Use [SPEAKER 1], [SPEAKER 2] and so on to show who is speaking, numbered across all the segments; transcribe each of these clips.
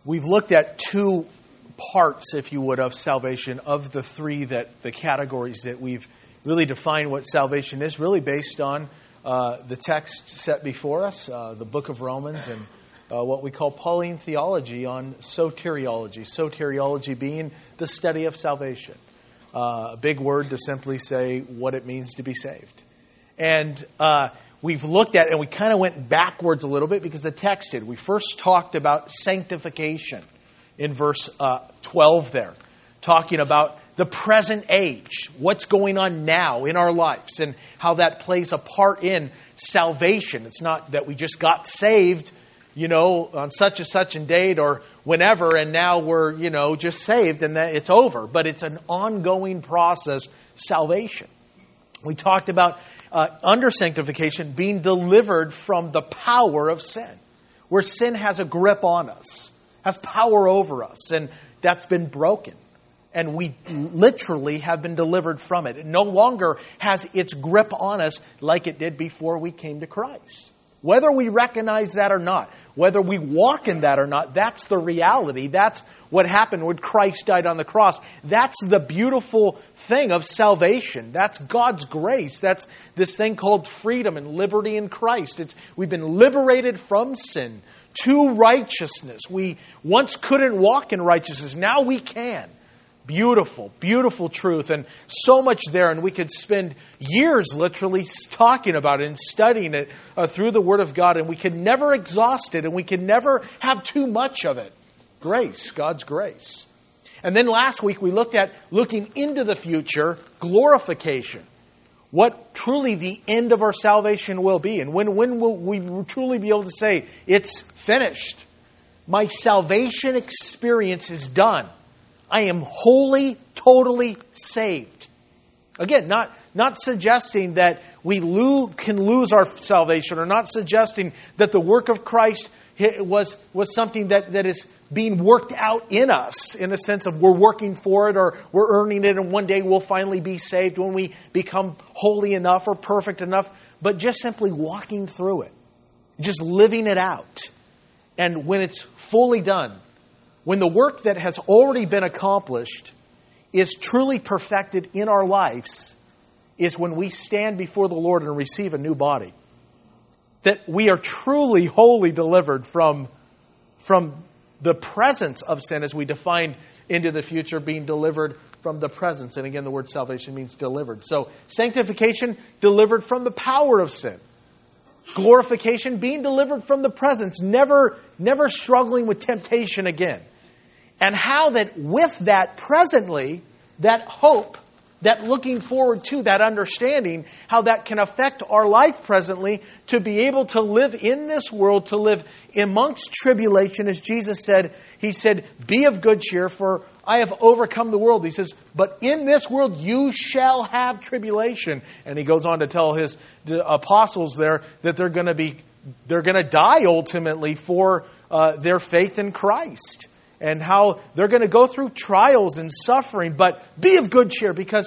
[SPEAKER 1] We've looked at two parts, if you would, of salvation, of the three the categories that we've really defined what salvation is, really based on the text set before us, the book of Romans, and what we call Pauline theology on soteriology. Soteriology being the study of salvation. A big word to simply say what it means to be saved. And we've looked at, and we kind of went backwards a little bit because the text did. We first talked about sanctification in verse 12 there, talking about the present age, what's going on now in our lives, and how that plays a part in salvation. It's not that we just got saved, on such and such a date or whenever, and now we're, just saved and that it's over. But it's an ongoing process, salvation. We talked about under sanctification being delivered from the power of sin, where sin has a grip on us, has power over us, and that's been broken. And we literally have been delivered from it. It no longer has its grip on us like it did before we came to Christ. Whether we recognize that or not, whether we walk in that or not, that's the reality. That's what happened when Christ died on the cross. That's the beautiful thing of salvation. That's God's grace. That's this thing called freedom and liberty in Christ. We've been liberated from sin to righteousness. We once couldn't walk in righteousness. Now we can. Beautiful, beautiful truth, and so much there, and we could spend years literally talking about it and studying it through the Word of God, and we could never exhaust it, and we could never have too much of it. Grace, God's grace. And then last week we looked at looking into the future, glorification. What truly the end of our salvation will be, and when will we truly be able to say, it's finished. My salvation experience is done. I am wholly, totally saved. Again, not suggesting that we can lose our salvation, or not suggesting that the work of Christ was something that is being worked out in us, in a sense of we're working for it or we're earning it and one day we'll finally be saved when we become holy enough or perfect enough, but just simply walking through it, just living it out. And when it's fully done, when the work that has already been accomplished is truly perfected in our lives, is when we stand before the Lord and receive a new body. That we are truly wholly delivered from the presence of sin, as we defined into the future, being delivered from the presence. And again, the word salvation means delivered. So sanctification, delivered from the power of sin. Glorification, being delivered from the presence, never struggling with temptation again. And how that with that presently, that hope, that looking forward to, that understanding, how that can affect our life presently to be able to live in this world, to live amongst tribulation. As Jesus said, He said, be of good cheer, for I have overcome the world. He says, but in this world you shall have tribulation. And He goes on to tell His apostles there that they're going to die ultimately for their faith in Christ. And how they're going to go through trials and suffering, but be of good cheer because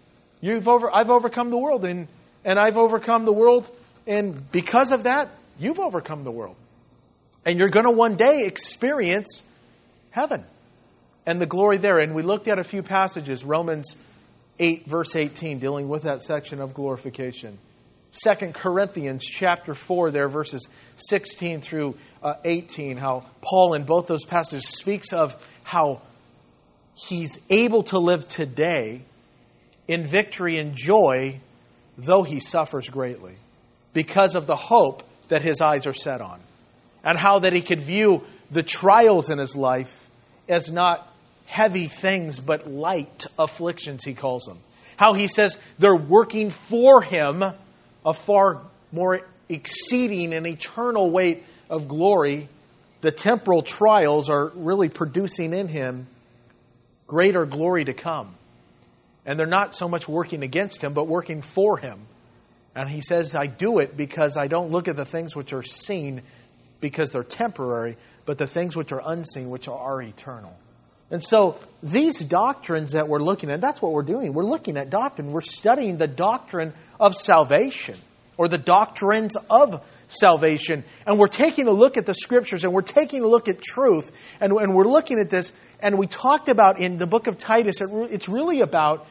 [SPEAKER 1] I've overcome the world, and I've overcome the world, and because of that, you've overcome the world. And you're going to one day experience heaven and the glory there. And we looked at a few passages, Romans 8, verse 18, dealing with that section of glorification. 2 Corinthians chapter 4 there, verses 16 through 18, how Paul in both those passages speaks of how he's able to live today in victory and joy, though he suffers greatly, because of the hope that his eyes are set on. And how that he could view the trials in his life as not heavy things, but light afflictions, he calls them. How he says they're working for him a far more exceeding and eternal weight of glory. The temporal trials are really producing in him greater glory to come. And they're not so much working against him, but working for him. And he says, I do it because I don't look at the things which are seen because they're temporary, but the things which are unseen, which are eternal. And so these doctrines that we're looking at, that's what we're doing. We're looking at doctrine. We're studying the doctrine of salvation, or the doctrines of salvation. And we're taking a look at the Scriptures, and we're taking a look at truth, and we're looking at this. And we talked about in the book of Titus, it's really about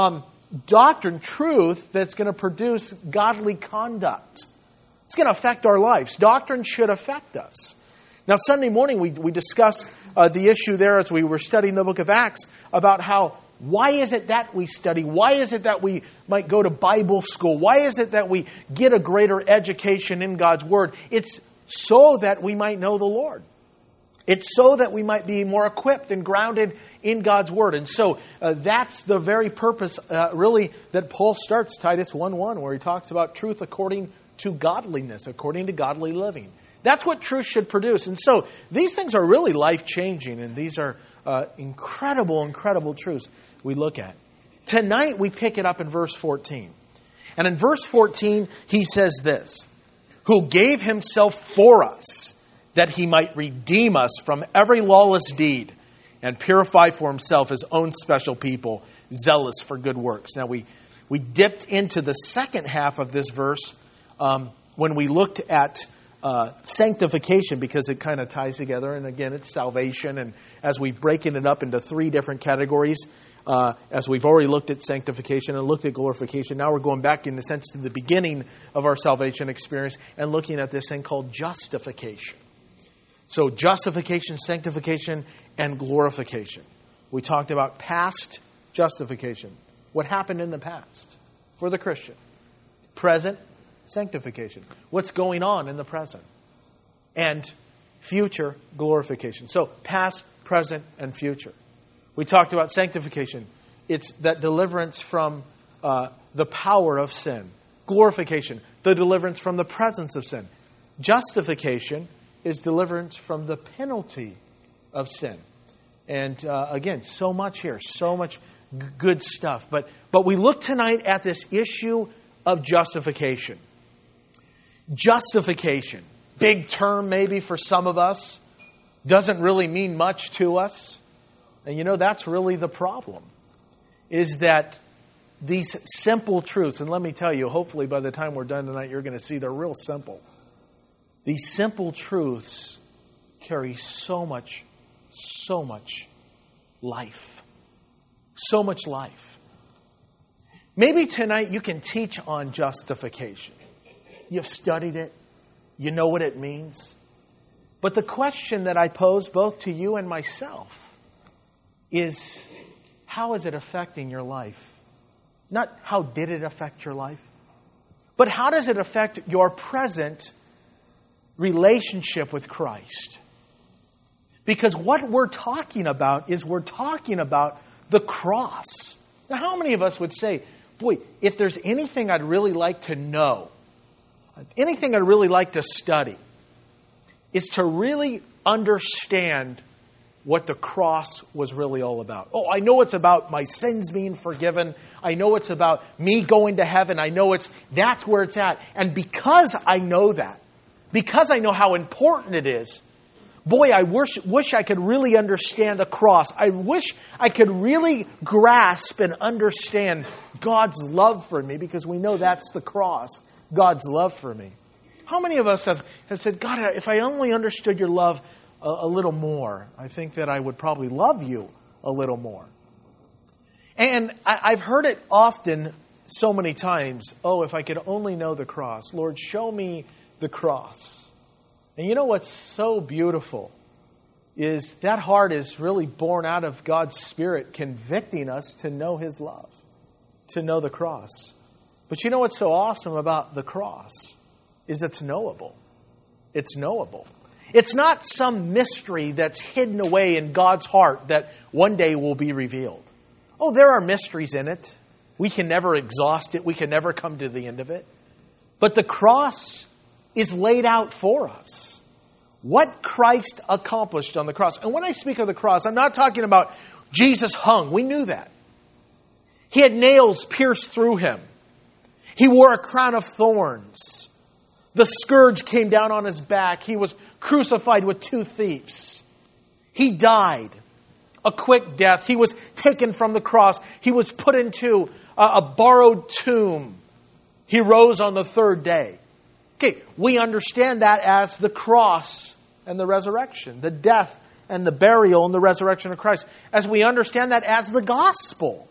[SPEAKER 1] doctrine, truth, that's going to produce godly conduct. It's going to affect our lives. Doctrine should affect us. Now, Sunday morning, we discussed the issue there as we were studying the book of Acts about why is it that we study? Why is it that we might go to Bible school? Why is it that we get a greater education in God's Word? It's so that we might know the Lord. It's so that we might be more equipped and grounded in God's Word. And so that's the very purpose, really, that Paul starts Titus 1:1, where he talks about truth according to godliness, according to godly living. That's what truth should produce. And so these things are really life-changing, and these are incredible, incredible truths we look at. Tonight we pick it up in verse 14. And in verse 14, he says this, who gave himself for us, that he might redeem us from every lawless deed and purify for himself his own special people, zealous for good works. Now we dipped into the second half of this verse when we looked at sanctification, because it kind of ties together. And again, it's salvation. And as we've breaking it up into three different categories, as we've already looked at sanctification and looked at glorification, now we're going back in a sense to the beginning of our salvation experience and looking at this thing called justification. So justification, sanctification, and glorification. We talked about past justification. What happened in the past for the Christian? Present sanctification. What's going on in the present? And future glorification. So past, present, and future. We talked about sanctification. It's that deliverance from the power of sin. Glorification, the deliverance from the presence of sin. Justification is deliverance from the penalty of sin. And again, so much here, so much good stuff. But we look tonight at this issue of justification. Justification, big term maybe for some of us, doesn't really mean much to us. And that's really the problem, is that these simple truths, and let me tell you, hopefully by the time we're done tonight, you're going to see they're real simple. These simple truths carry so much life. So much life. Maybe tonight you can teach on justification. You've studied it. You know what it means. But the question that I pose both to you and myself is, how is it affecting your life? Not how did it affect your life, but how does it affect your present relationship with Christ? Because what we're talking about is we're talking about the cross. Now, how many of us would say, boy, if there's anything I'd really like to know, anything I'd really like to study, is to really understand what the cross was really all about. Oh, I know it's about my sins being forgiven. I know it's about me going to heaven. I know that's where it's at. And because I know that, because I know how important it is, boy, I wish I could really understand the cross. I wish I could really grasp and understand God's love for me, because we know that's the cross, God's love for me. How many of us have said, God, if I only understood your love a little more, I think that I would probably love you a little more. And I've heard it often so many times, oh, if I could only know the cross. Lord, show me the cross. And you know what's so beautiful is that heart is really born out of God's Spirit convicting us to know His love, to know the cross. But you know what's so awesome about the cross is it's knowable. It's knowable. It's not some mystery that's hidden away in God's heart that one day will be revealed. Oh, there are mysteries in it. We can never exhaust it. We can never come to the end of it. But the cross is laid out for us. What Christ accomplished on the cross. And when I speak of the cross, I'm not talking about Jesus hung. We knew that. He had nails pierced through Him. He wore a crown of thorns. The scourge came down on His back. He was crucified with 2 thieves. He died a quick death. He was taken from the cross. He was put into a borrowed tomb. He rose on the 3rd day. Okay, we understand that as the cross and the resurrection, the death and the burial and the resurrection of Christ, as we understand that as the gospel.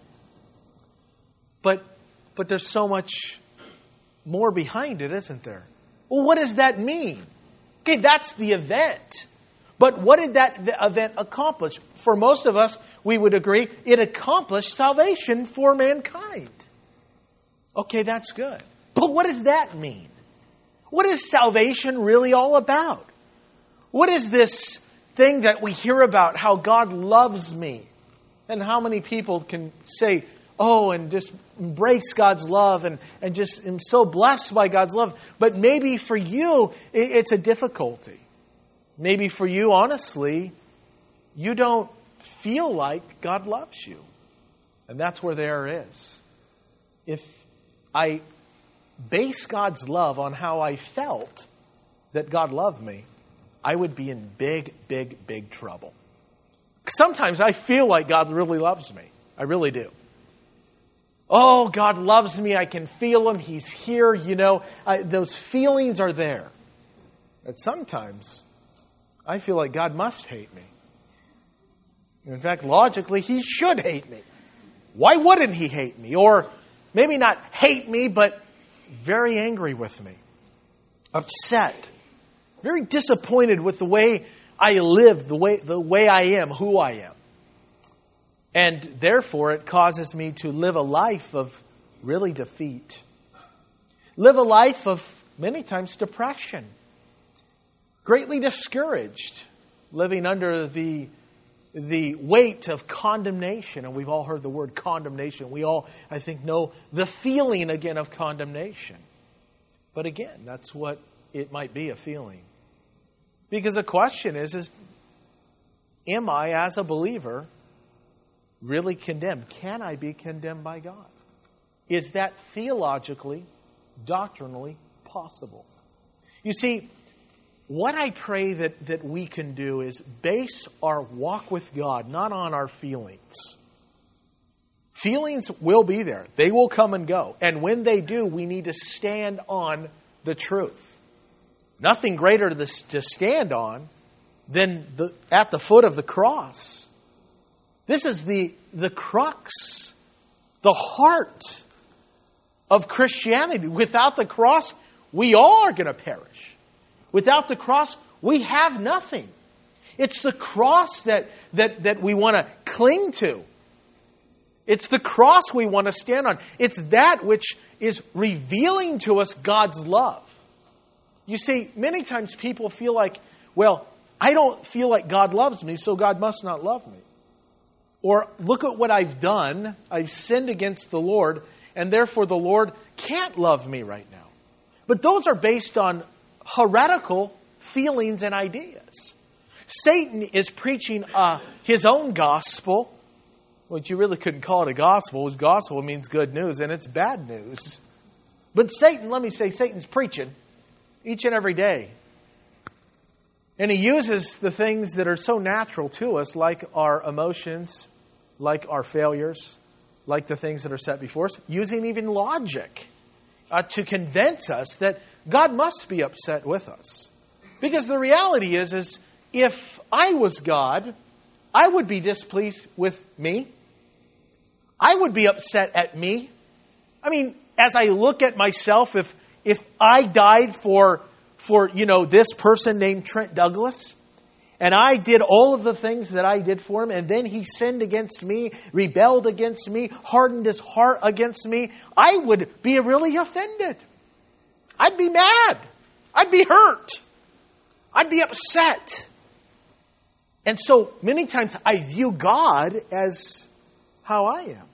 [SPEAKER 1] But there's so much more behind it, isn't there? Well, what does that mean? Okay, that's the event. But what did that event accomplish? For most of us, we would agree, it accomplished salvation for mankind. Okay, that's good. But what does that mean? What is salvation really all about? What is this thing that we hear about, how God loves me? And how many people can say, oh, and just embrace God's love and just am so blessed by God's love. But maybe for you, it's a difficulty. Maybe for you, honestly, you don't feel like God loves you. And that's where the error is. If I base God's love on how I felt that God loved me, I would be in big, big, big trouble. Sometimes I feel like God really loves me. I really do. Oh, God loves me. I can feel Him. He's here. Those feelings are there. But sometimes I feel like God must hate me. In fact, logically, He should hate me. Why wouldn't He hate me? Or maybe not hate me, but very angry with me. Upset. Very disappointed with the way I live, the way I am, who I am. And therefore, it causes me to live a life of really defeat. Live a life of, many times, depression. Greatly discouraged. Living under the weight of condemnation. And we've all heard the word condemnation. We all, I think, know the feeling again of condemnation. But again, that's what it might be, a feeling. Because the question is am I, as a believer, really condemned? Can I be condemned by God? Is that theologically, doctrinally possible? You see, what I pray that we can do is base our walk with God not on our feelings. Feelings will be there. They will come and go. And when they do, we need to stand on the truth. Nothing greater to stand on than at the foot of the cross. This is the crux, the heart of Christianity. Without the cross, we all are going to perish. Without the cross, we have nothing. It's the cross that we want to cling to. It's the cross we want to stand on. It's that which is revealing to us God's love. You see, many times people feel like, well, I don't feel like God loves me, so God must not love me. Or, look at what I've done. I've sinned against the Lord, and therefore the Lord can't love me right now. But those are based on heretical feelings and ideas. Satan is preaching his own gospel, which you really couldn't call it a gospel. His gospel means good news, and it's bad news. But Satan, let me say, Satan's preaching each and every day. And he uses the things that are so natural to us, like our emotions, like our failures, like the things that are set before us, using even logic to convince us that God must be upset with us. Because the reality is if I was God, I would be displeased with me. I would be upset at me. I mean, as I look at myself, if I died for this person named Trent Douglas, and I did all of the things that I did for him, and then he sinned against me, rebelled against me, hardened his heart against me, I would be really offended. I'd be mad. I'd be hurt. I'd be upset. And so many times I view God as how I am.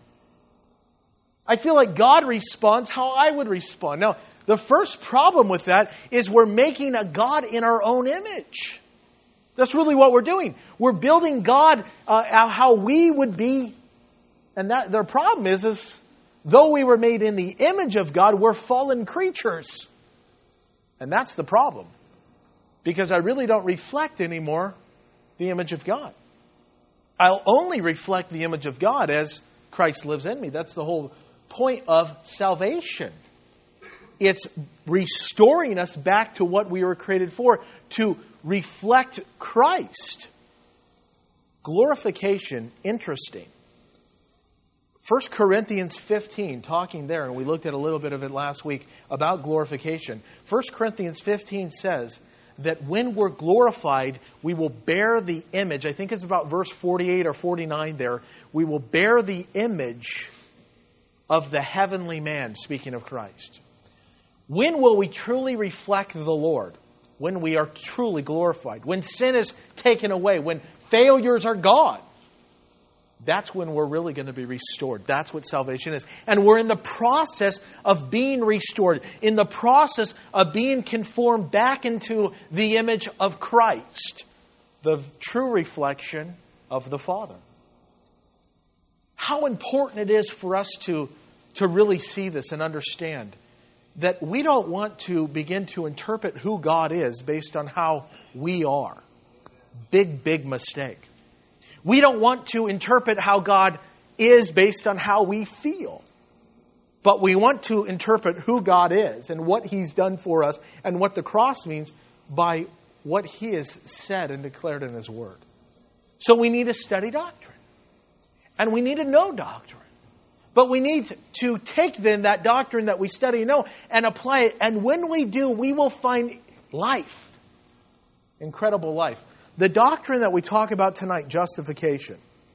[SPEAKER 1] I feel like God responds how I would respond. Now, the first problem with that is we're making a God in our own image. That's really what we're doing. We're building God how we would be. And that their problem is though we were made in the image of God, we're fallen creatures. And that's the problem. Because I really don't reflect anymore the image of God. I'll only reflect the image of God as Christ lives in me. That's the whole point of salvation. It's restoring us back to what we were created for, to reflect Christ. Glorification, interesting. 1 Corinthians 15, talking there, and we looked at a little bit of it last week about glorification. 1 Corinthians 15 says that when we're glorified, we will bear the image. I think it's about verse 48 or 49 there. We will bear the image of the heavenly man, speaking of Christ. When will we truly reflect the Lord? When we are truly glorified. When sin is taken away. When failures are gone. That's when we're really going to be restored. That's what salvation is. And we're in the process of being restored. In the process of being conformed back into the image of Christ. The true reflection of the Father. How important it is for us to really see this and understand that we don't want to begin to interpret who God is based on how we are. Big mistake. We don't want to interpret how God is based on how we feel. But we want to interpret who God is and what He's done for us and what the cross means by what He has said and declared in His Word. So we need to study doctrine. And we need to know doctrine. But we need to take then that doctrine that we study and know and apply it. And when we do, we will find life. Incredible life. The doctrine that we talk about tonight, justification,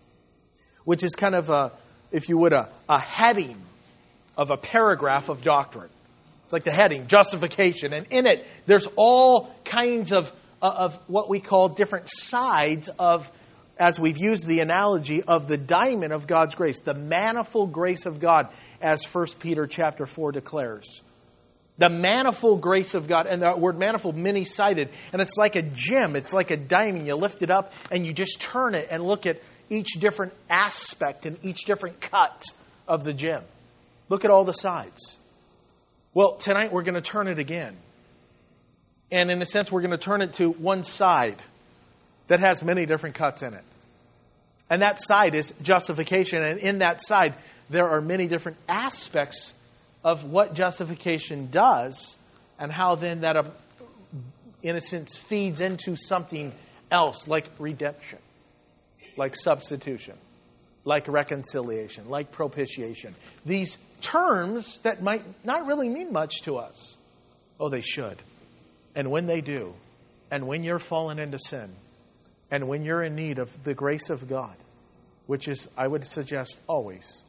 [SPEAKER 1] which is kind of, if you would, a heading of a paragraph of doctrine. It's like the heading, justification. And in it, there's all kinds of what we call different sides of, as we've used the analogy of the diamond of God's grace, the manifold grace of God, as 1 Peter chapter 4 declares. The manifold grace of God, and the word manifold, many-sided, and it's like a gem, it's like a diamond. You lift it up and you just turn it and look at each different aspect and each different cut of the gem. Look at all the sides. Well, tonight we're going to turn it again. And in a sense, we're going to turn it to one side that has many different cuts in it. And that side is justification. And in that side, there are many different aspects of what justification does and how then that, in a sense, feeds into something else like redemption, like substitution, like reconciliation, like propitiation. These terms that might not really mean much to us. Oh, they should. And when they do, and when you're fallen into sin, and when you're in need of the grace of God, which is, I would suggest, always.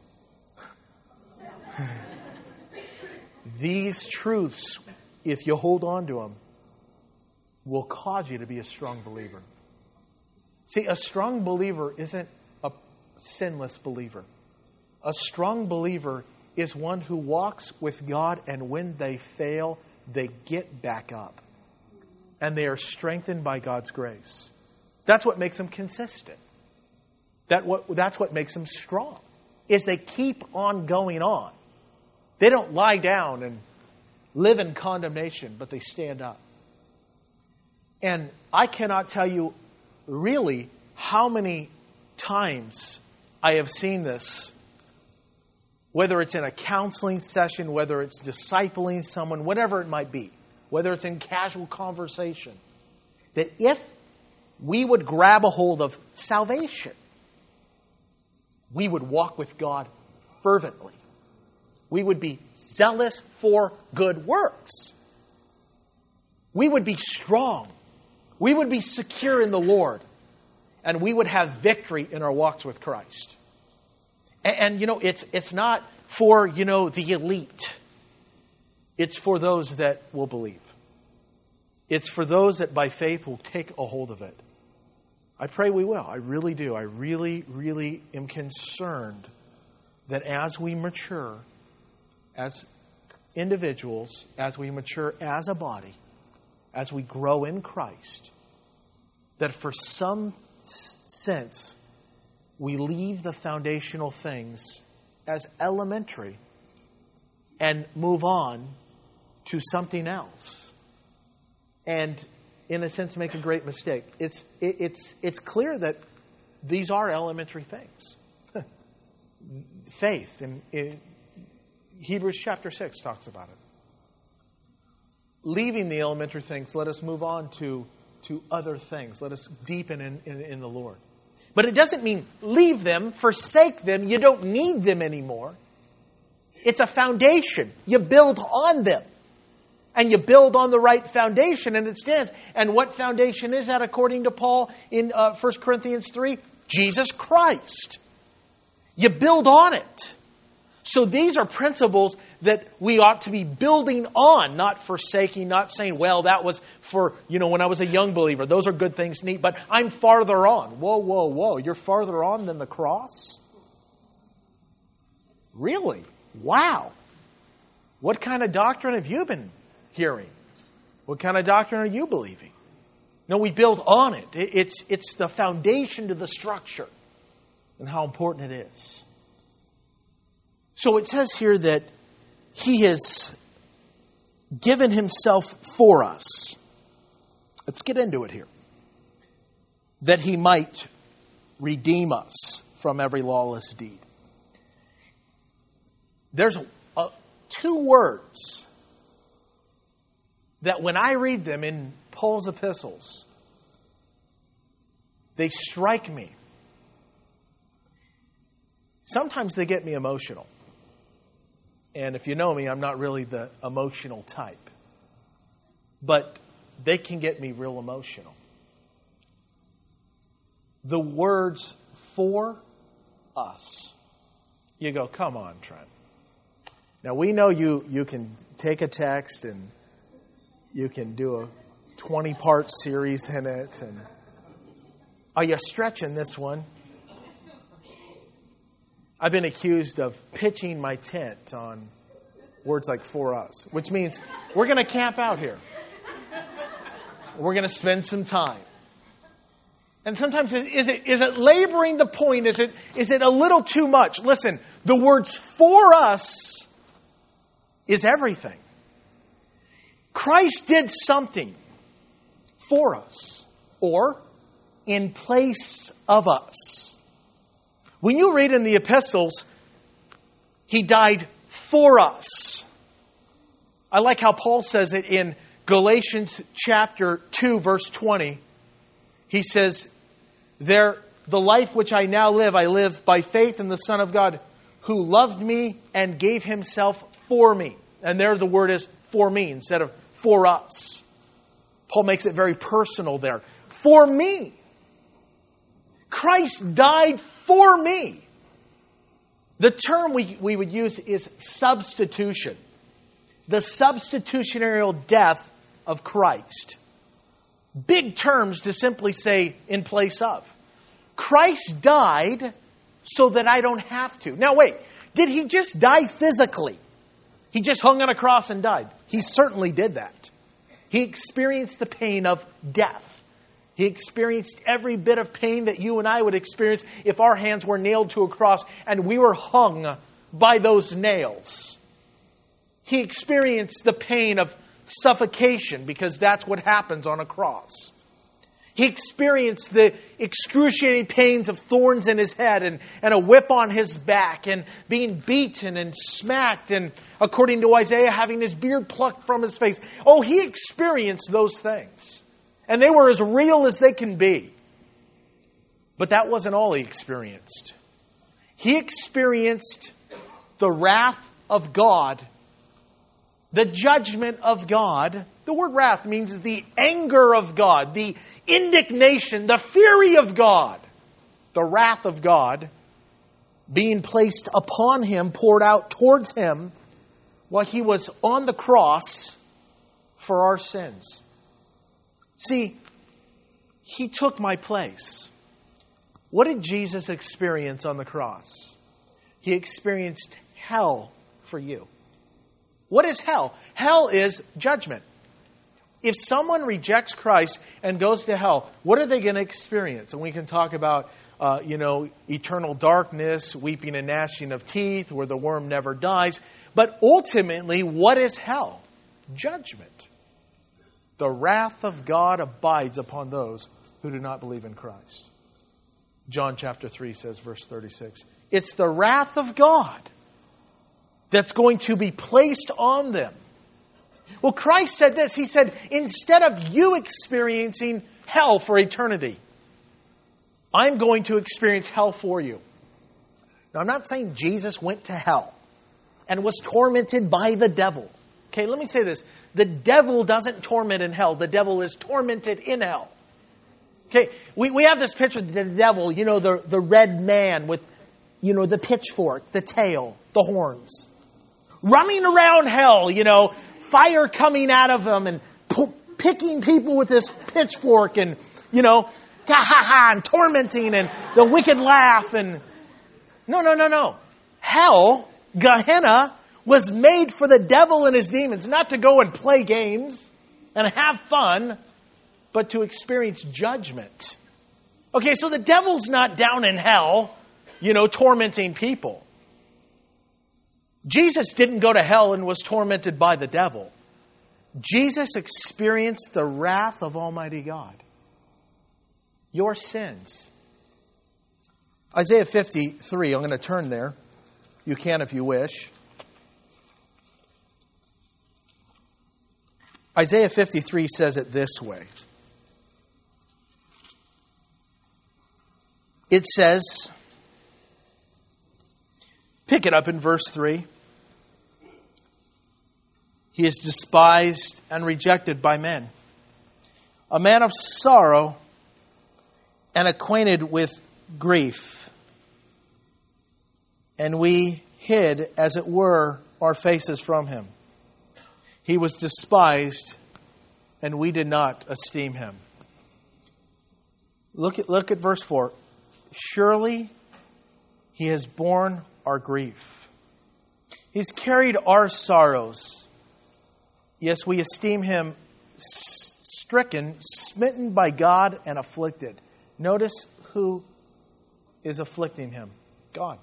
[SPEAKER 1] These truths, if you hold on to them, will cause you to be a strong believer. See, a strong believer isn't a sinless believer. A strong believer is one who walks with God, and when they fail, they get back up. And they are strengthened by God's grace. That's what makes them consistent. That's what makes them strong, is they keep on going on. They don't lie down and live in condemnation, but they stand up. And I cannot tell you really how many times I have seen this, whether it's in a counseling session, whether it's discipling someone, whatever it might be, whether it's in casual conversation, that if we would grab a hold of salvation, we would walk with God fervently. We would be zealous for good works. We would be strong. We would be secure in the Lord. And we would have victory in our walks with Christ. And it's not for, the elite. It's for those that will believe. It's for those that by faith will take a hold of it. I pray we will. I really do. I really, really am concerned that as we mature as individuals, as we mature as a body, as we grow in Christ, that for some sense we leave the foundational things as elementary and move on to something else. And in a sense make a great mistake. It's clear that these are elementary things. Faith in Hebrews chapter 6 talks about it. leaving the elementary things, let us move on to other things. Let us deepen in the Lord. But it doesn't mean leave them, forsake them. You don't need them anymore. It's a foundation. You build on them. And you build on the right foundation, and it stands. And what foundation is that, according to Paul in 1 Corinthians 3? Jesus Christ. You build on it. So these are principles that we ought to be building on, not forsaking, not saying, well, that was for, when I was a young believer. Those are good things, neat, but I'm farther on. Whoa, whoa, whoa. You're farther on than the cross? Really? Wow. What kind of doctrine have you been hearing? What kind of doctrine are you believing? No, we build on it. It's the foundation to the structure and how important it is. So it says here that He has given Himself for us. Let's get into it here. That He might redeem us from every lawless deed. There's two words that when I read them in Paul's epistles, they strike me. Sometimes they get me emotional. And if you know me, I'm not really the emotional type. But they can get me real emotional. The words for us. You go, come on, Trent. Now we know you can take a text and you can do a 20-part series in it. And are you stretching this one? I've been accused of pitching my tent on words like for us, which means we're going to camp out here. We're going to spend some time. And sometimes, is it laboring the point? Is it a little too much? Listen, the words for us is everything. Christ did something for us or in place of us. When you read in the epistles, He died for us. I like how Paul says it in Galatians chapter 2, verse 20. He says, the life which I now live, I live by faith in the Son of God, who loved me and gave Himself for me. And there the word is for me instead of for us. Paul makes it very personal there. For me. Christ died for me. The term we would use is substitution. The substitutionary death of Christ. Big terms to simply say in place of. Christ died so that I don't have to. Now wait, did He just die physically? He just hung on a cross and died. He certainly did that. He experienced the pain of death. He experienced every bit of pain that you and I would experience if our hands were nailed to a cross and we were hung by those nails. He experienced the pain of suffocation because that's what happens on a cross. He experienced the excruciating pains of thorns in his head and a whip on his back and being beaten and smacked and, according to Isaiah, having his beard plucked from his face. Oh, He experienced those things. And they were as real as they can be. But that wasn't all He experienced. He experienced the wrath of God, the judgment of God. The word wrath means the anger of God, the indignation, the fury of God. The wrath of God being placed upon Him, poured out towards Him while He was on the cross for our sins. See, He took my place. What did Jesus experience on the cross? He experienced hell for you. What is hell? Hell is judgment. If someone rejects Christ and goes to hell, what are they going to experience? And we can talk about, eternal darkness, weeping and gnashing of teeth, where the worm never dies. But ultimately, what is hell? Judgment. The wrath of God abides upon those who do not believe in Christ. John chapter 3 says, verse 36, it's the wrath of God that's going to be placed on them Well, Christ said this. He said, instead of you experiencing hell for eternity, I'm going to experience hell for you. Now, I'm not saying Jesus went to hell and was tormented by the devil. Okay, let me say this. The devil doesn't torment in hell. The devil is tormented in hell. Okay, we have this picture of the devil, the red man with, the pitchfork, the tail, the horns. Running around hell, fire coming out of him and picking people with this pitchfork and, and tormenting and the wicked laugh and... No. Hell, Gehenna, was made for the devil and his demons, not to go and play games and have fun, but to experience judgment. Okay, so the devil's not down in hell, tormenting people. Jesus didn't go to hell and was tormented by the devil. Jesus experienced the wrath of Almighty God. Your sins. Isaiah 53, I'm going to turn there. You can if you wish. Isaiah 53 says it this way. It says, pick it up in verse 3. He is despised and rejected by men, a man of sorrow and acquainted with grief. And we hid, as it were, our faces from him. He was despised, and we did not esteem him. Look at verse 4. Surely he has borne our grief. He's carried our sorrows. Yes, we esteem him stricken, smitten by God, and afflicted. Notice who is afflicting him. God.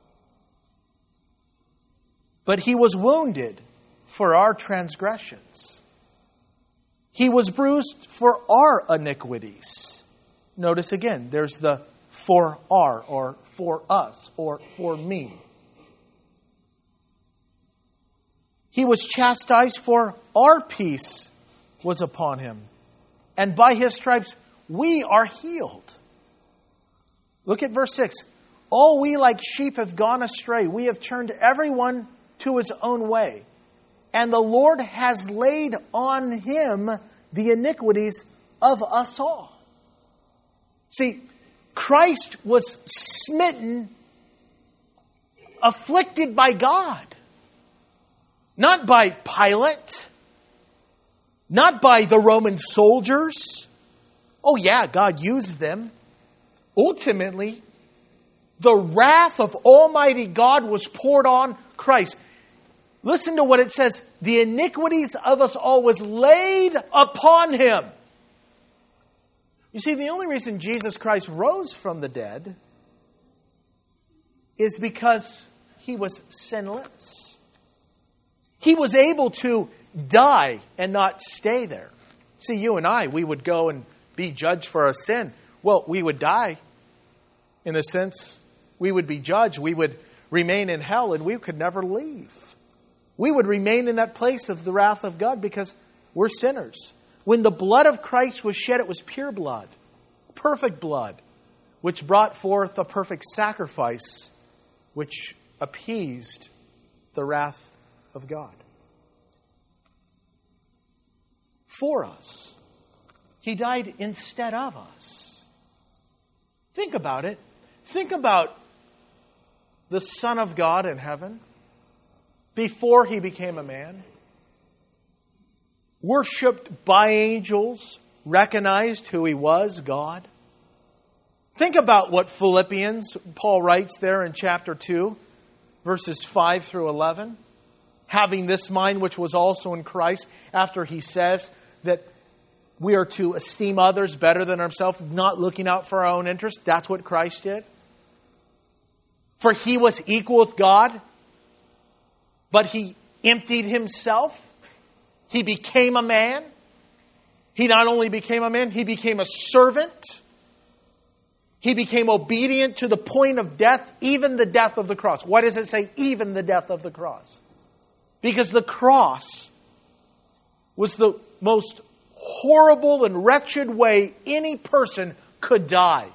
[SPEAKER 1] But he was wounded for our transgressions. He was bruised for our iniquities. Notice again, there's the for our, or for us, or for me. He was chastised for our peace was upon him. And by his stripes we are healed. Look at verse 6. All we like sheep have gone astray. We have turned everyone to his own way. And the Lord has laid on him the iniquities of us all. See, Christ was smitten, afflicted by God. Not by Pilate. Not by the Roman soldiers. Oh yeah, God used them. Ultimately, the wrath of Almighty God was poured on Christ. Listen to what it says. The iniquities of us all was laid upon him. You see, the only reason Jesus Christ rose from the dead is because he was sinless. He was able to die and not stay there. See, you and I, we would go and be judged for our sin. Well, we would die. In a sense, we would be judged. We would remain in hell and we could never leave. We would remain in that place of the wrath of God because we're sinners. When the blood of Christ was shed, it was pure blood, perfect blood, which brought forth a perfect sacrifice, which appeased the wrath of God. For us. He died instead of us. Think about it. Think about the Son of God in heaven before he became a man. Worshipped by angels, recognized who he was, God. Think about what Philippians, Paul writes there in chapter 2, verses 5 through 11. Having this mind which was also in Christ, after he says that we are to esteem others better than ourselves, not looking out for our own interests. That's what Christ did. For he was equal with God, but he emptied himself. He became a man. He not only became a man, he became a servant. He became obedient to the point of death, even the death of the cross. Why does it say even the death of the cross? Because the cross was the most horrible and wretched way any person could die.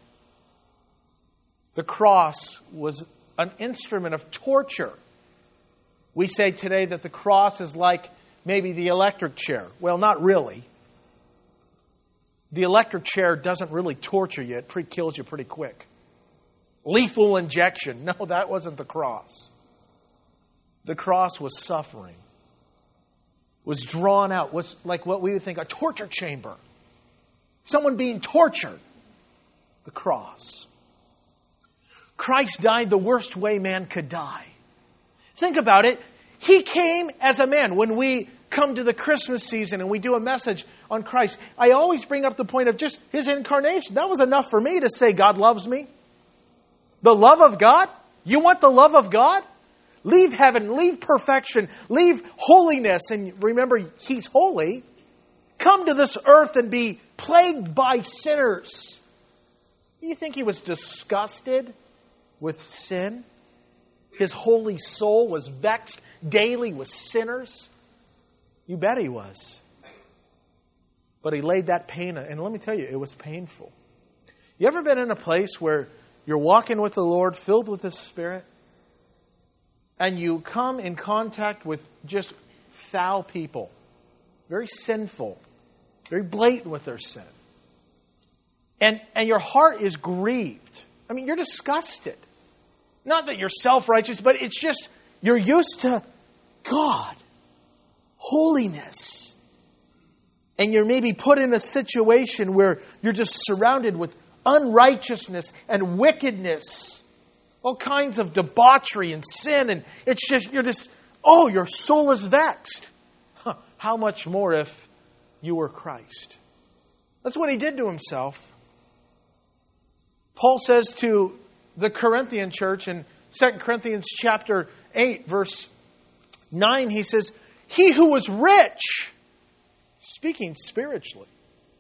[SPEAKER 1] The cross was an instrument of torture. We say today that the cross is like maybe the electric chair. Well, not really. The electric chair doesn't really torture you. It kills you pretty quick. Lethal injection. No, that wasn't the cross. The cross was suffering. Was drawn out. Was like what we would think a torture chamber. Someone being tortured. The cross. Christ died the worst way man could die. Think about it. He came as a man. When we come to the Christmas season and we do a message on Christ, I always bring up the point of just His incarnation. That was enough for me to say God loves me. The love of God? You want the love of God? Leave heaven, leave perfection, leave holiness, and remember He's holy. Come to this earth and be plagued by sinners. Do you think He was disgusted with sin? His holy soul was vexed daily with sinners? You bet He was. But He laid that pain, and let me tell you, it was painful. You ever been in a place where you're walking with the Lord, filled with His Spirit, and you come in contact with just foul people, very sinful, very blatant with their sin, and your heart is grieved? I mean, you're disgusted. Not that you're self-righteous, but it's just, you're used to God, holiness. And you're maybe put in a situation where you're just surrounded with unrighteousness and wickedness. All kinds of debauchery and sin. And it's just, your soul is vexed. How much more if you were Christ? That's what He did to Himself. Paul says to the Corinthian church in 2 Corinthians chapter 8, verse 9, he says, He who was rich, speaking spiritually,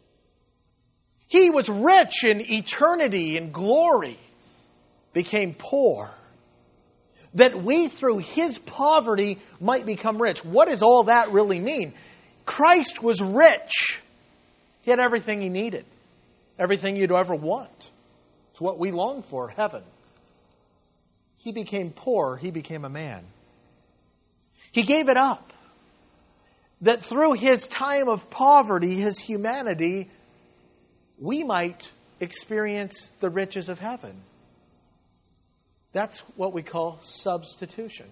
[SPEAKER 1] He was rich in eternity and glory, became poor, that we through His poverty might become rich. What does all that really mean? Christ was rich. He had everything He needed. Everything you'd ever want. It's what we long for, heaven. He became poor. He became a man. He gave it up. That through His time of poverty, His humanity, we might experience the riches of heaven. That's what we call substitution.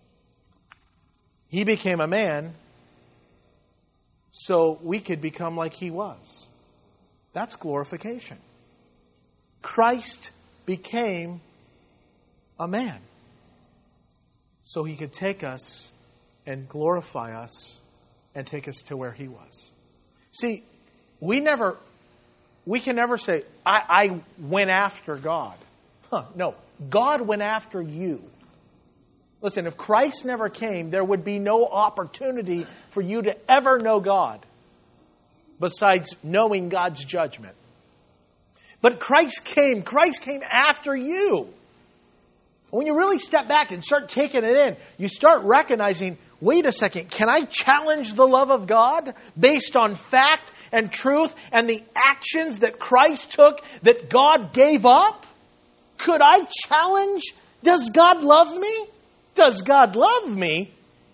[SPEAKER 1] He became a man so we could become like He was. That's glorification. Christ became a man so He could take us and glorify us and take us to where He was. See, we can never say, I went after God. No, God went after you. Listen, if Christ never came, there would be no opportunity for you to ever know God besides knowing God's judgment. But Christ came after you. When you really step back and start taking it in, you start recognizing, wait a second, can I challenge the love of God based on fact and truth and the actions that Christ took, that God gave up? Could I challenge, does God love me? Does God love me?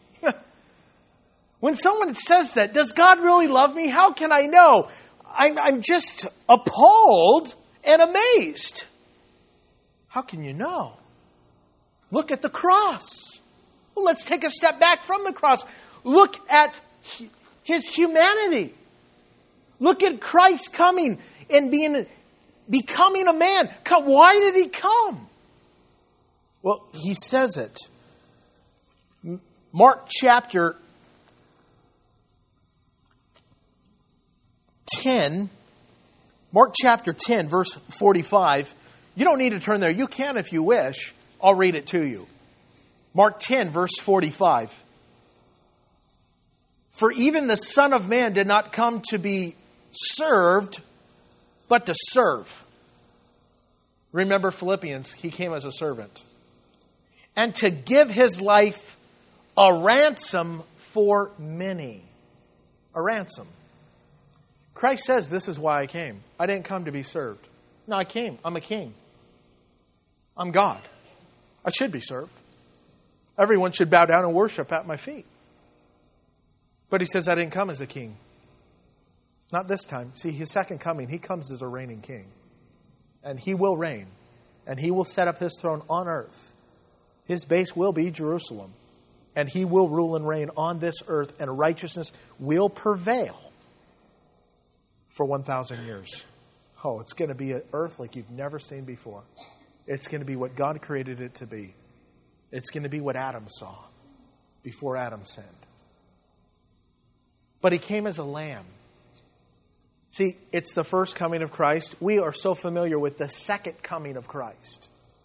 [SPEAKER 1] When someone says that, does God really love me? How can I know? I'm just appalled and amazed. How can you know? Look at the cross. Well, let's take a step back from the cross. Look at His humanity. Look at Christ coming and becoming a man. Why did He come? Well, He says it. Mark chapter 10, verse 45. You don't need to turn there. You can if you wish. I'll read it to you. Mark 10, verse 45. For even the Son of Man did not come to be served, but to serve. Remember Philippians, He came as a servant. And to give His life a ransom for many. a ransom. Christ says, this is why I came. I didn't come to be served. No, I came. I'm a king. I'm God. I should be served. Everyone should bow down and worship at my feet. But he says, I didn't come as a king. Not this time. See, his second coming, he comes as a reigning king. And he will reign. And he will set up his throne on earth. His base will be Jerusalem. And he will rule and reign on this earth. And righteousness will prevail for 1,000 years. Oh, it's going to be an earth like you've never seen before. It's going to be what God created it to be. It's going to be what Adam saw before Adam sinned. But he came as a lamb. See, it's the first coming of Christ. We are so familiar with the second coming of Christ.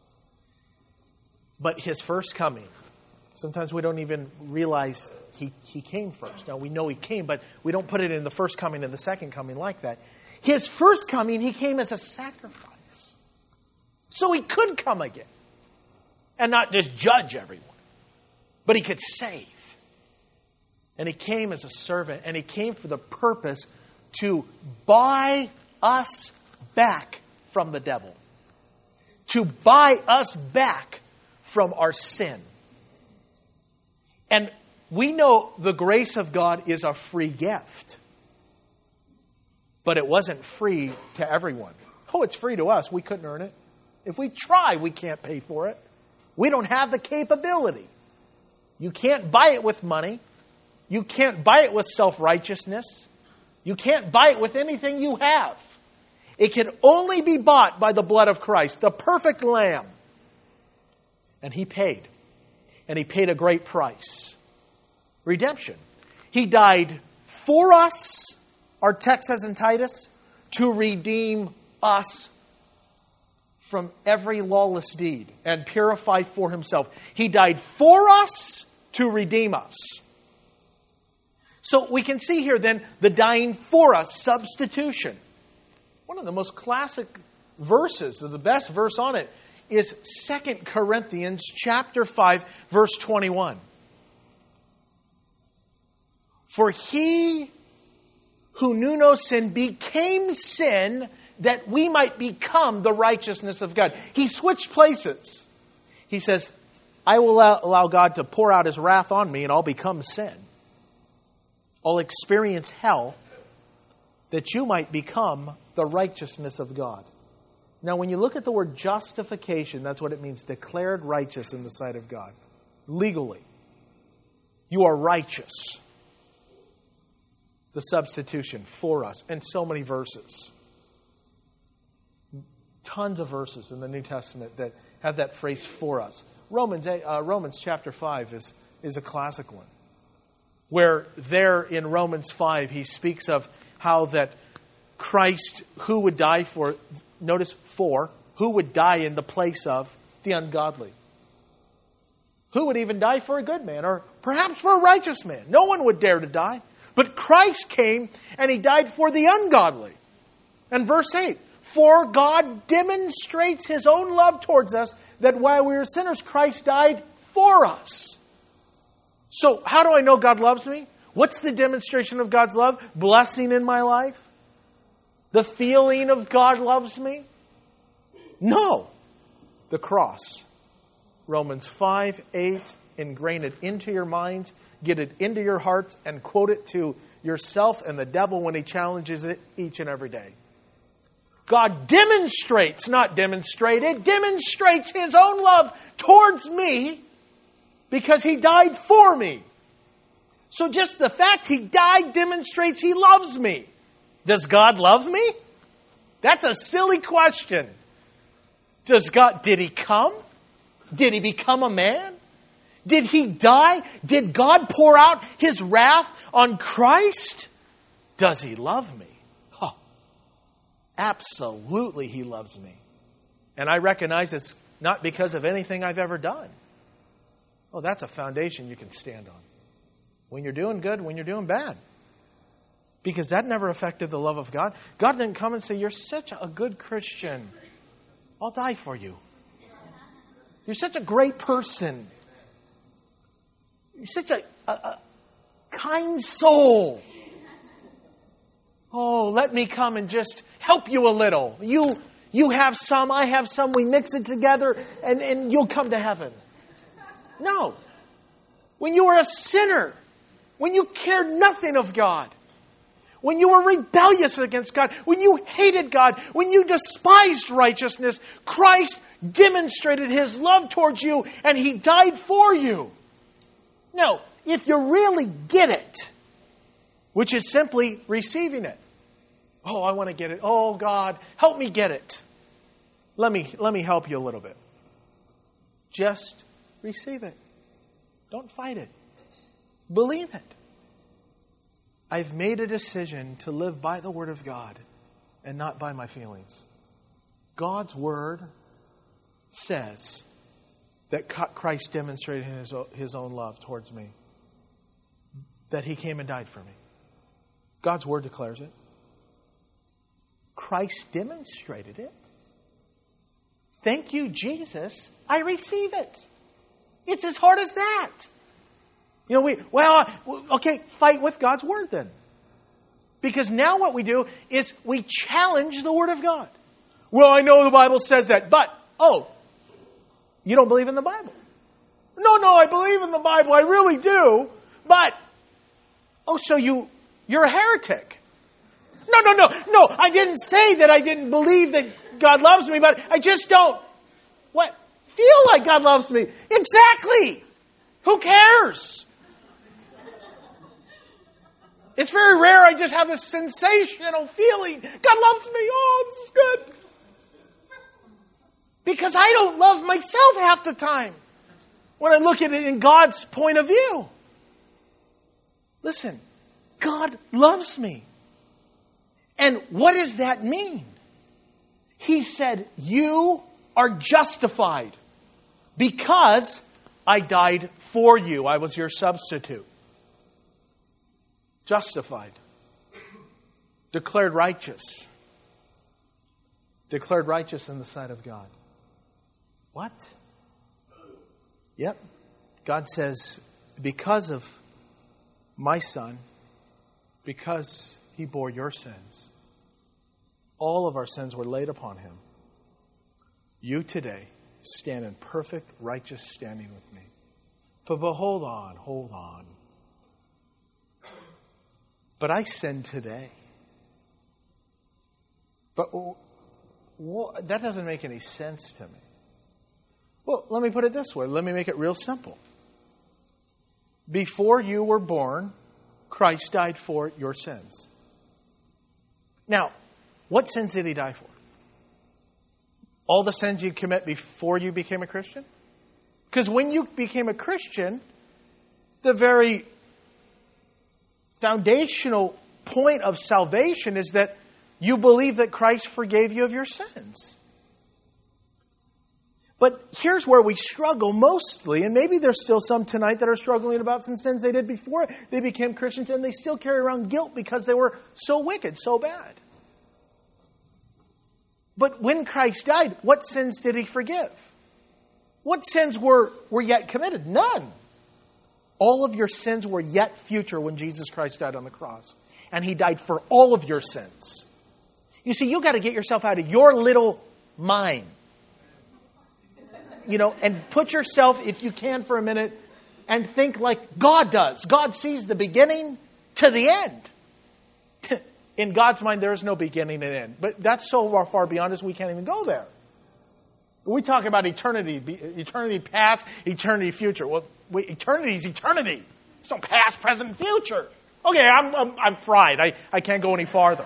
[SPEAKER 1] But his first coming, sometimes we don't even realize he came first. Now, we know he came, but we don't put it in the first coming and the second coming like that. His first coming, he came as a sacrifice. So he could come again. And not just judge everyone. But he could save. And he came as a servant. And he came for the purpose to buy us back from the devil. To buy us back from our sin. And we know the grace of God is a free gift. But it wasn't free to everyone. Oh, it's free to us. We couldn't earn it. If we try, we can't pay for it. We don't have the capability. You can't buy it with money. You can't buy it with self-righteousness. You can't buy it with anything you have. It can only be bought by the blood of Christ, the perfect Lamb. And he paid. And he paid a great price. Redemption. He died for us, our text says in Titus, to redeem us from every lawless deed and purify for himself. He died for us to redeem us. So we can see here then the dying for us, substitution. One of the most classic verses, the best verse on it, is 2 Corinthians chapter 5, verse 21. For he who knew no sin became sin that we might become the righteousness of God. He switched places. He says, I will allow God to pour out his wrath on me and I'll become sin. I'll experience hell that you might become the righteousness of God. Now, when you look at the word justification, that's what it means, declared righteous in the sight of God. Legally. You are righteous. The substitution for us. And so many verses. Tons of verses in the New Testament that have that phrase for us. Romans chapter 5 is a classic one. Where there in Romans 5 he speaks of how that Christ, who would die for, notice for, who would die in the place of the ungodly. Who would even die for a good man or perhaps for a righteous man? No one would dare to die. But Christ came and he died for the ungodly. And verse 8, for God demonstrates his own love towards us that while we were sinners, Christ died for us. So how do I know God loves me? What's the demonstration of God's love? Blessing in my life? The feeling of God loves me? No. The cross. Romans 5, 8, ingrain it into your minds, get it into your hearts, and quote it to yourself and the devil when he challenges it each and every day. God demonstrates, not demonstrated, demonstrates his own love towards me because he died for me. So just the fact he died demonstrates he loves me. Does God love me? That's a silly question. Did he come? Did he become a man? Did he die? Did God pour out his wrath on Christ? Does he love me? Huh. Absolutely he loves me. And I recognize it's not because of anything I've ever done. Oh, that's a foundation you can stand on. When you're doing good, when you're doing bad. Because that never affected the love of God. God didn't come and say, you're such a good Christian. I'll die for you. You're such a great person. You're such a kind soul. Oh, let me come and just help you a little. You have some, I have some, we mix it together, and you'll come to heaven. No. When you were a sinner, when you cared nothing of God, when you were rebellious against God, when you hated God, when you despised righteousness, Christ demonstrated His love towards you, and He died for you. Now, if you really get it, which is simply receiving it. Oh, I want to get it. Oh, God, help me get it. Let me help you a little bit. Just receive it. Don't fight it. Believe it. I've made a decision to live by the Word of God and not by my feelings. God's Word says that Christ demonstrated His own love towards me. That He came and died for me. God's Word declares it. Christ demonstrated it. Thank you, Jesus. I receive it. It's as hard as that. Okay, fight with God's Word then. Because now what we do is we challenge the Word of God. Well, I know the Bible says that, but, you don't believe in the Bible. No, I believe in the Bible. I really do. But, so you're a heretic. No, I didn't say that I didn't believe that God loves me, but I just don't, feel like God loves me. Exactly. Who cares? It's very rare I just have this sensational feeling. God loves me. Oh, this is good. Because I don't love myself half the time when I look at it in God's point of view. Listen, God loves me. And what does that mean? He said, you are justified because I died for you. I was your substitute. Justified. Declared righteous. Declared righteous in the sight of God. What? Yep. God says, because of my Son, because He bore your sins, all of our sins were laid upon Him. You today stand in perfect righteous standing with me. But hold on. But I sin today. But that doesn't make any sense to me. Well, let me put it this way. Let me make it real simple. Before you were born, Christ died for your sins. Now, what sins did He die for? All the sins you commit before you became a Christian? Because when you became a Christian, the very foundational point of salvation is that you believe that Christ forgave you of your sins. But here's where we struggle mostly, and maybe there's still some tonight that are struggling about some sins they did before they became Christians, and they still carry around guilt because they were so wicked, so bad. But when Christ died, what sins did He forgive? What sins were yet committed? None. All of your sins were yet future when Jesus Christ died on the cross. And He died for all of your sins. You see, you've got to get yourself out of your little mind. And put yourself, if you can for a minute, and think like God does. God sees the beginning to the end. In God's mind, there is no beginning and end. But that's so far beyond us, we can't even go there. We talk about eternity past, eternity future. Well, eternity is eternity. There's no past, present, and future. Okay, I'm fried. I can't go any farther.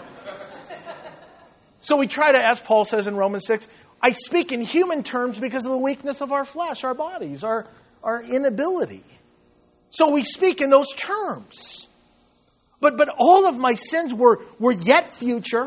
[SPEAKER 1] So we try to, as Paul says in Romans 6, I speak in human terms because of the weakness of our flesh, our bodies, our inability. So we speak in those terms. But all of my sins were yet future.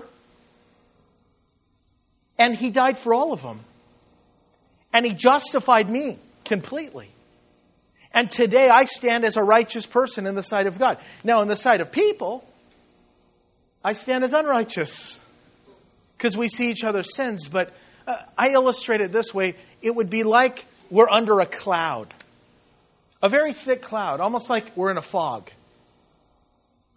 [SPEAKER 1] And He died for all of them. And He justified me completely. And today I stand as a righteous person in the sight of God. Now, in the sight of people, I stand as unrighteous. Because we see each other's sins. But I illustrate it this way. It would be like we're under a cloud. A very thick cloud. Almost like we're in a fog.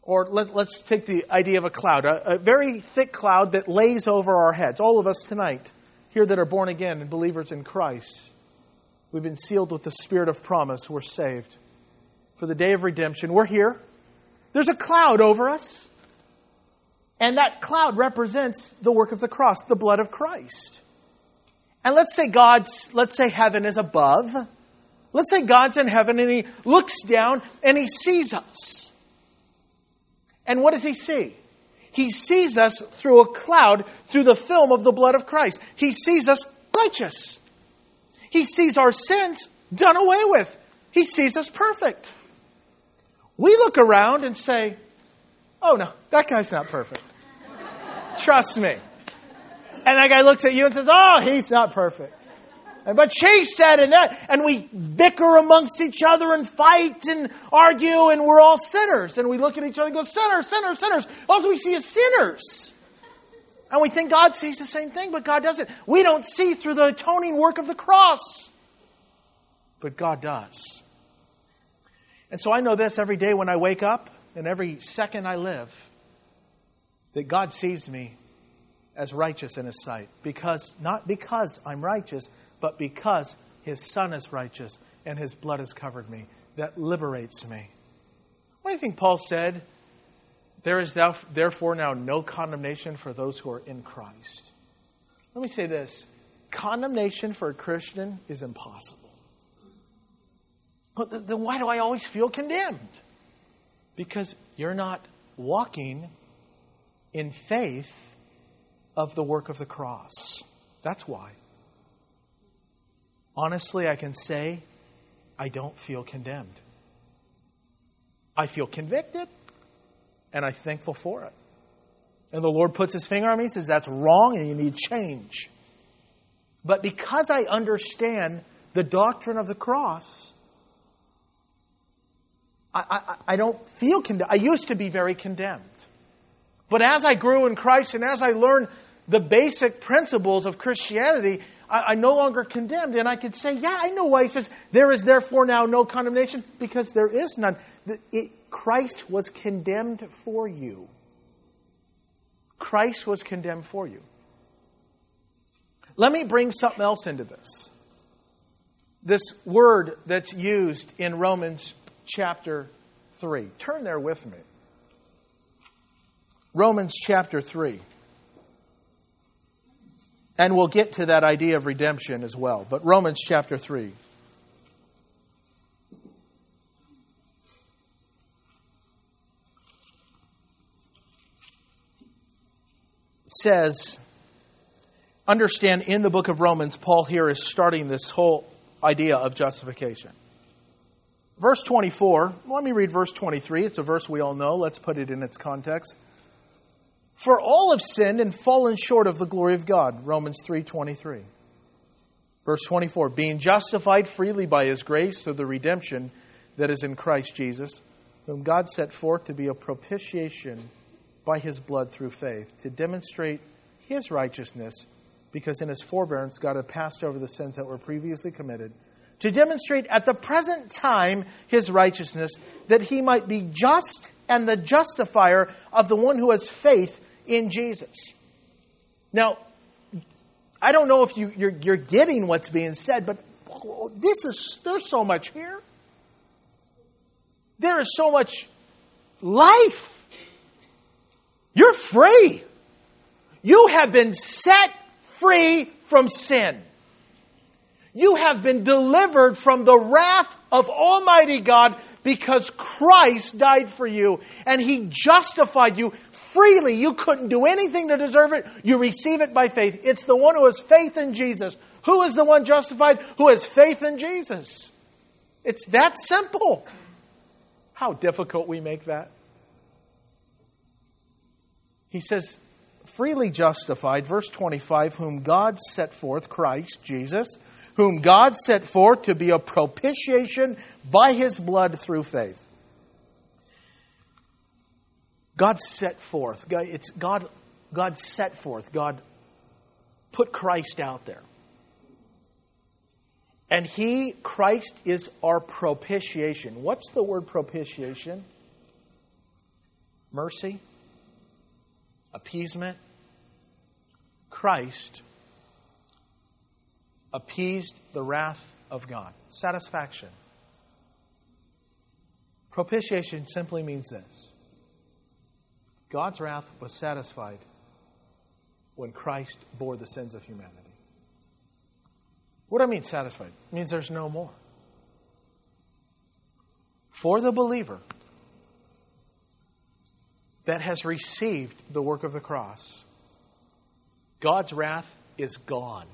[SPEAKER 1] Or let's take the idea of a cloud, a very thick cloud that lays over our heads. All of us tonight, here that are born again and believers in Christ, we've been sealed with the Spirit of promise. We're saved. For the day of redemption, we're here. There's a cloud over us. And that cloud represents the work of the cross, the blood of Christ. And let's say heaven is above. Let's say God's in heaven and He looks down and He sees us. And what does He see? He sees us through a cloud, through the film of the blood of Christ. He sees us righteous. He sees our sins done away with. He sees us perfect. We look around and say, oh no, that guy's not perfect. Trust me. And that guy looks at you and says, oh, he's not perfect. But she said, and we bicker amongst each other and fight and argue, and we're all sinners. And we look at each other and go, sinners, sinners, sinners. All we see is sinners. And we think God sees the same thing, but God doesn't. We don't see through the atoning work of the cross. But God does. And so I know this every day when I wake up and every second I live, that God sees me as righteous in His sight. Not because I'm righteous, but because His Son is righteous and His blood has covered me. That liberates me. What do you think Paul said? There is therefore now no condemnation for those who are in Christ. Let me say this. Condemnation for a Christian is impossible. But then why do I always feel condemned? Because you're not walking in faith of the work of the cross. That's why. Honestly, I can say I don't feel condemned. I feel convicted, and I'm thankful for it. And the Lord puts His finger on me and says, that's wrong and you need change. But because I understand the doctrine of the cross, I don't feel condemned. I used to be very condemned. But as I grew in Christ and as I learned the basic principles of Christianity, I'm no longer condemned. And I could say, yeah, I know why He says, there is therefore now no condemnation, because there is none. Christ was condemned for you. Christ was condemned for you. Let me bring something else into this. This word that's used in Romans chapter 3. Turn there with me. Romans chapter 3. And we'll get to that idea of redemption as well. But Romans chapter 3. Says, understand in the book of Romans, Paul here is starting this whole idea of justification. Verse 24, let me read verse 23. It's a verse we all know. Let's put it in its context. For all have sinned and fallen short of the glory of God. Romans 3:23. Verse 24. Being justified freely by His grace through the redemption that is in Christ Jesus, whom God set forth to be a propitiation by His blood through faith, to demonstrate His righteousness, because in His forbearance God had passed over the sins that were previously committed, to demonstrate at the present time His righteousness, that He might be just and the justifier of the one who has faith in Jesus. Now, I don't know if you're getting what's being said, but there's so much here. There is so much life. You're free. You have been set free from sin. You have been delivered from the wrath of Almighty God because Christ died for you and He justified you freely. You couldn't do anything to deserve it. You receive it by faith. It's the one who has faith in Jesus. Who is the one justified? Who has faith in Jesus. It's that simple. How difficult we make that. He says, freely justified, verse 25, whom God set forth, Christ, Jesus, whom God set forth to be a propitiation by His blood through faith. God set forth. God set forth. God put Christ out there. And Christ is our propitiation. What's the word propitiation? mercy, appeasement. Christ appeased the wrath of God. Satisfaction. Propitiation simply means this: God's wrath was satisfied when Christ bore the sins of humanity. What do I mean satisfied? It means there's no more. For the believer that has received the work of the cross, God's wrath is gone.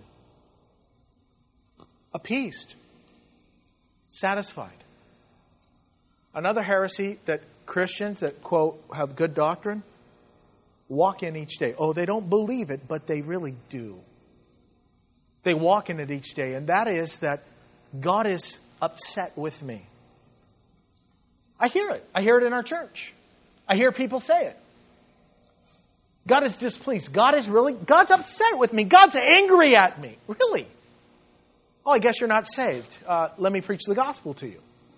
[SPEAKER 1] Appeased. Satisfied. Another heresy that Christians that, quote, have good doctrine, walk in each day. Oh, they don't believe it, but they really do. They walk in it each day, and that is that God is upset with me. I hear it. I hear it in our church. I hear people say it. God is displeased. God's upset with me. God's angry at me. Really? Oh, I guess you're not saved. Let me preach the gospel to you.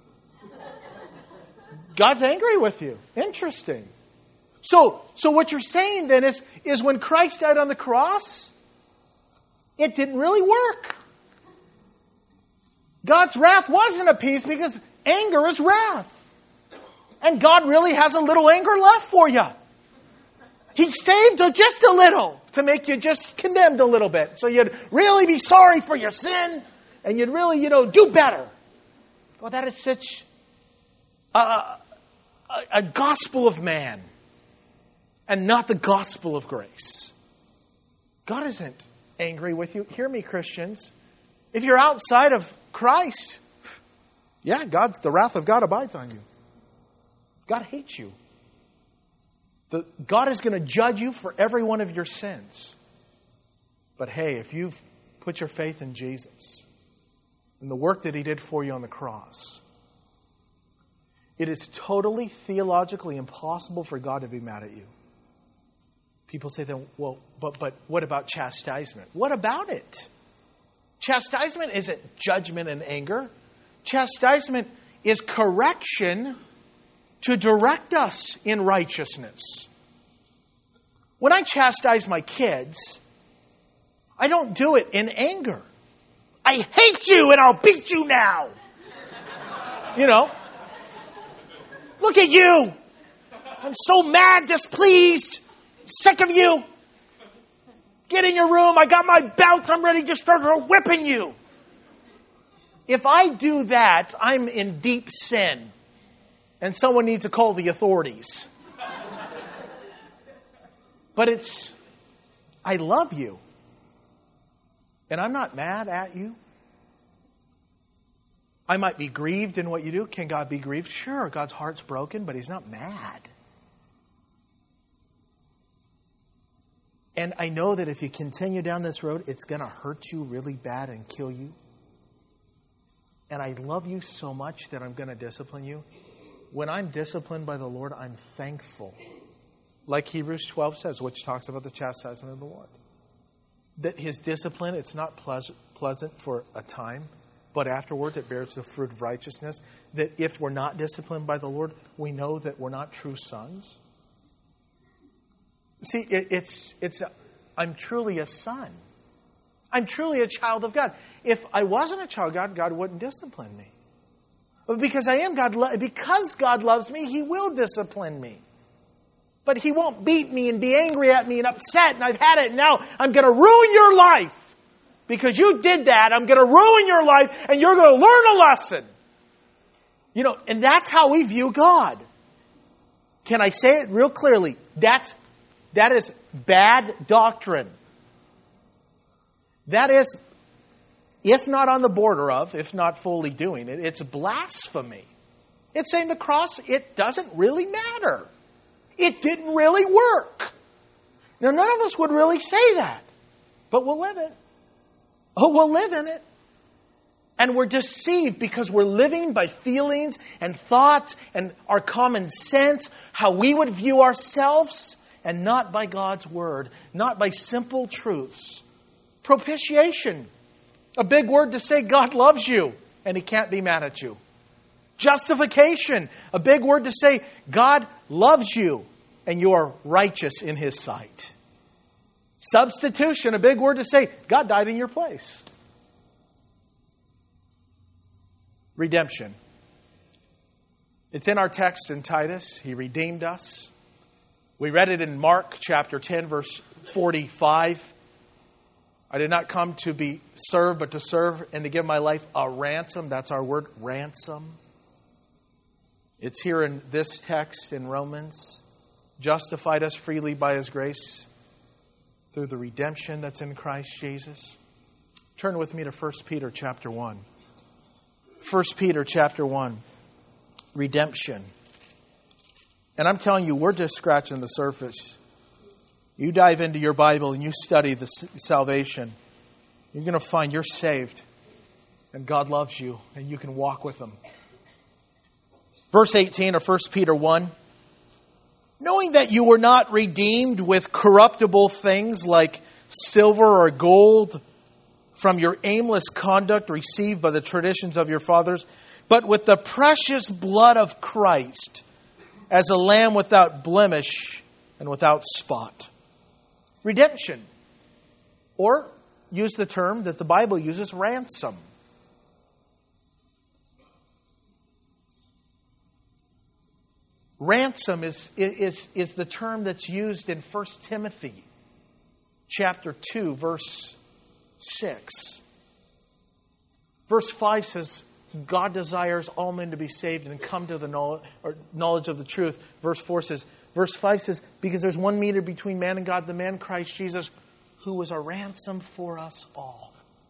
[SPEAKER 1] God's angry with you. Interesting. So what you're saying then is when Christ died on the cross, it didn't really work. God's wrath wasn't appeased because anger is wrath. And God really has a little anger left for you. He saved just a little to make you just condemned a little bit. So you'd really be sorry for your sin and you'd really, do better. Well, that is such a gospel of man and not the gospel of grace. God isn't angry with you. Hear me, Christians. If you're outside of Christ, the wrath of God abides on you. God hates you. God is going to judge you for every one of your sins. But hey, if you've put your faith in Jesus and the work that He did for you on the cross, it is totally theologically impossible for God to be mad at you. People say then, well, but what about chastisement? What about it? Chastisement isn't judgment and anger. Chastisement is correction to direct us in righteousness. When I chastise my kids, I don't do it in anger. I hate you and I'll beat you now. Look at you. I'm so mad, displeased, sick of you. Get in your room. I got my belt. I'm ready to start whipping you. If I do that, I'm in deep sin. And someone needs to call the authorities. But I love you. And I'm not mad at you. I might be grieved in what you do. Can God be grieved? Sure, God's heart's broken, but He's not mad. And I know that if you continue down this road, it's going to hurt you really bad and kill you. And I love you so much that I'm going to discipline you. When I'm disciplined by the Lord, I'm thankful. Like Hebrews 12 says, which talks about the chastisement of the Lord. That His discipline, it's not pleasant for a time, but afterwards it bears the fruit of righteousness. That if we're not disciplined by the Lord, we know that we're not true sons. See, I'm truly a son. I'm truly a child of God. If I wasn't a child of God, God wouldn't discipline me. But because I am because God loves me, He will discipline me. But He won't beat me and be angry at me and upset, and I've had it now. I'm going to ruin your life. Because you did that, I'm going to ruin your life, and you're going to learn a lesson. And that's how we view God. Can I say it real clearly? That is bad doctrine. That is, if not on the border of, if not fully doing it, it's blasphemy. It's saying the cross, it doesn't really matter. It didn't really work. Now, none of us would really say that. But we'll live it. Oh, we'll live in it. And we're deceived because we're living by feelings and thoughts and our common sense, how we would view ourselves, and not by God's Word, not by simple truths. Propitiation. A big word to say God loves you and He can't be mad at you. Justification. A big word to say God loves you and you are righteous in His sight. Substitution, a big word to say. God died in your place. Redemption. It's in our text in Titus. He redeemed us. We read it in Mark chapter 10, verse 45. I did not come to be served, but to serve and to give my life a ransom. That's our word, ransom. It's here in this text in Romans. Justified us freely by His grace through the redemption that's in Christ Jesus. Turn with me to 1 Peter chapter 1. 1 Peter chapter 1. Redemption. And I'm telling you, we're just scratching the surface. You dive into your Bible and you study the salvation, you're going to find you're saved and God loves you and you can walk with Him. Verse 18 of 1 Peter 1. Knowing that you were not redeemed with corruptible things like silver or gold from your aimless conduct received by the traditions of your fathers, but with the precious blood of Christ, as a lamb without blemish and without spot. Redemption. Or, use the term that the Bible uses, ransom. Ransom is the term that's used in 1 Timothy chapter 2, verse 6. Verse 5 says, God desires all men to be saved and come to the knowledge of the truth. Verse 5 says, because there's one mediator between man and God, the man Christ Jesus, who was a ransom for us all.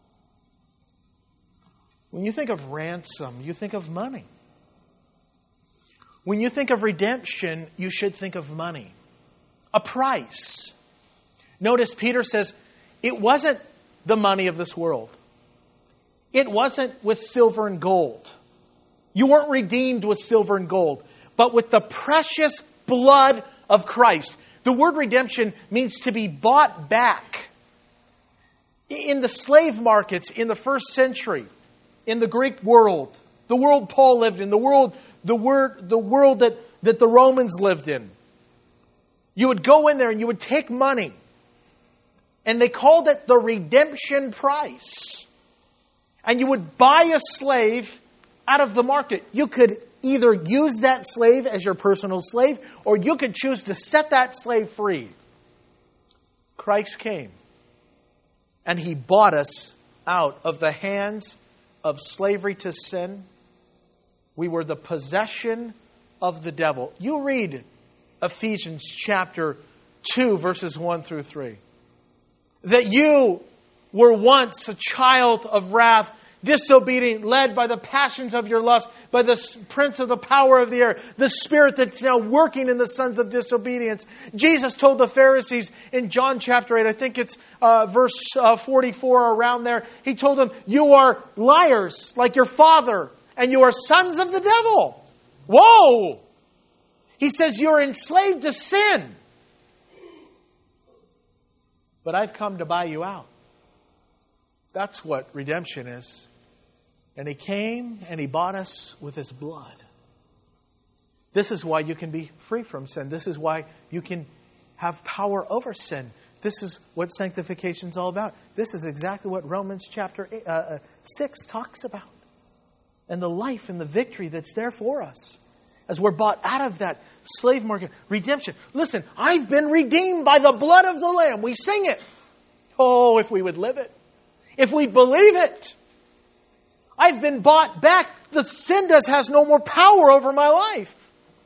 [SPEAKER 1] When you think of ransom, you think of money. When you think of redemption, you should think of money. A price. Notice Peter says, it wasn't the money of this world. It wasn't with silver and gold. You weren't redeemed with silver and gold, but with the precious blood of Christ. The word redemption means to be bought back. In the slave markets in the first century, in the Greek world, the world Paul lived in, the world that the Romans lived in, you would go in there and you would take money, and they called it the redemption price. And you would buy a slave out of the market. You could either use that slave as your personal slave, or you could choose to set that slave free. Christ came, and He bought us out of the hands of slavery to sin. We were the possession of the devil. You read Ephesians chapter 2, verses 1 through 3. That you were once a child of wrath, disobedient, led by the passions of your lust, by the prince of the power of the air, the spirit that's now working in the sons of disobedience. Jesus told the Pharisees in John chapter 8, I think it's verse 44 around there, He told them, you are liars like your father, and you are sons of the devil. Whoa! He says you're enslaved to sin. But I've come to buy you out. That's what redemption is. And He came and He bought us with His blood. This is why you can be free from sin. This is why you can have power over sin. This is what sanctification is all about. This is exactly what Romans chapter 6 talks about. And the life and the victory that's there for us as we're bought out of that slave market. Redemption. Listen, I've been redeemed by the blood of the Lamb. We sing it. Oh, if we would live it. If we believe it. I've been bought back. The sin has no more power over my life.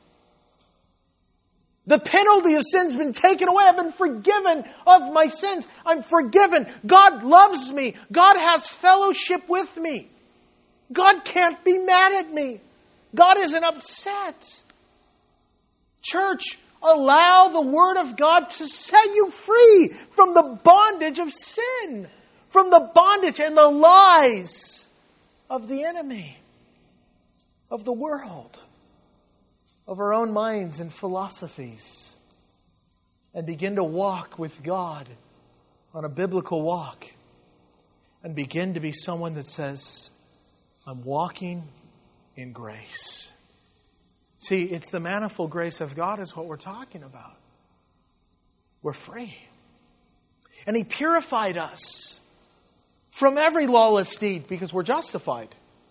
[SPEAKER 1] The penalty of sin's been taken away. I've been forgiven of my sins. I'm forgiven. God loves me. God has fellowship with me. God can't be mad at me. God isn't upset. Church, allow the Word of God to set you free from the bondage of sin, from the bondage and the lies of the enemy, of the world, of our own minds and philosophies, and begin to walk with God on a biblical walk, and begin to be someone that says, I'm walking in grace. See, it's the manifold grace of God is what we're talking about. We're free. And He purified us from every lawless deed because we're justified.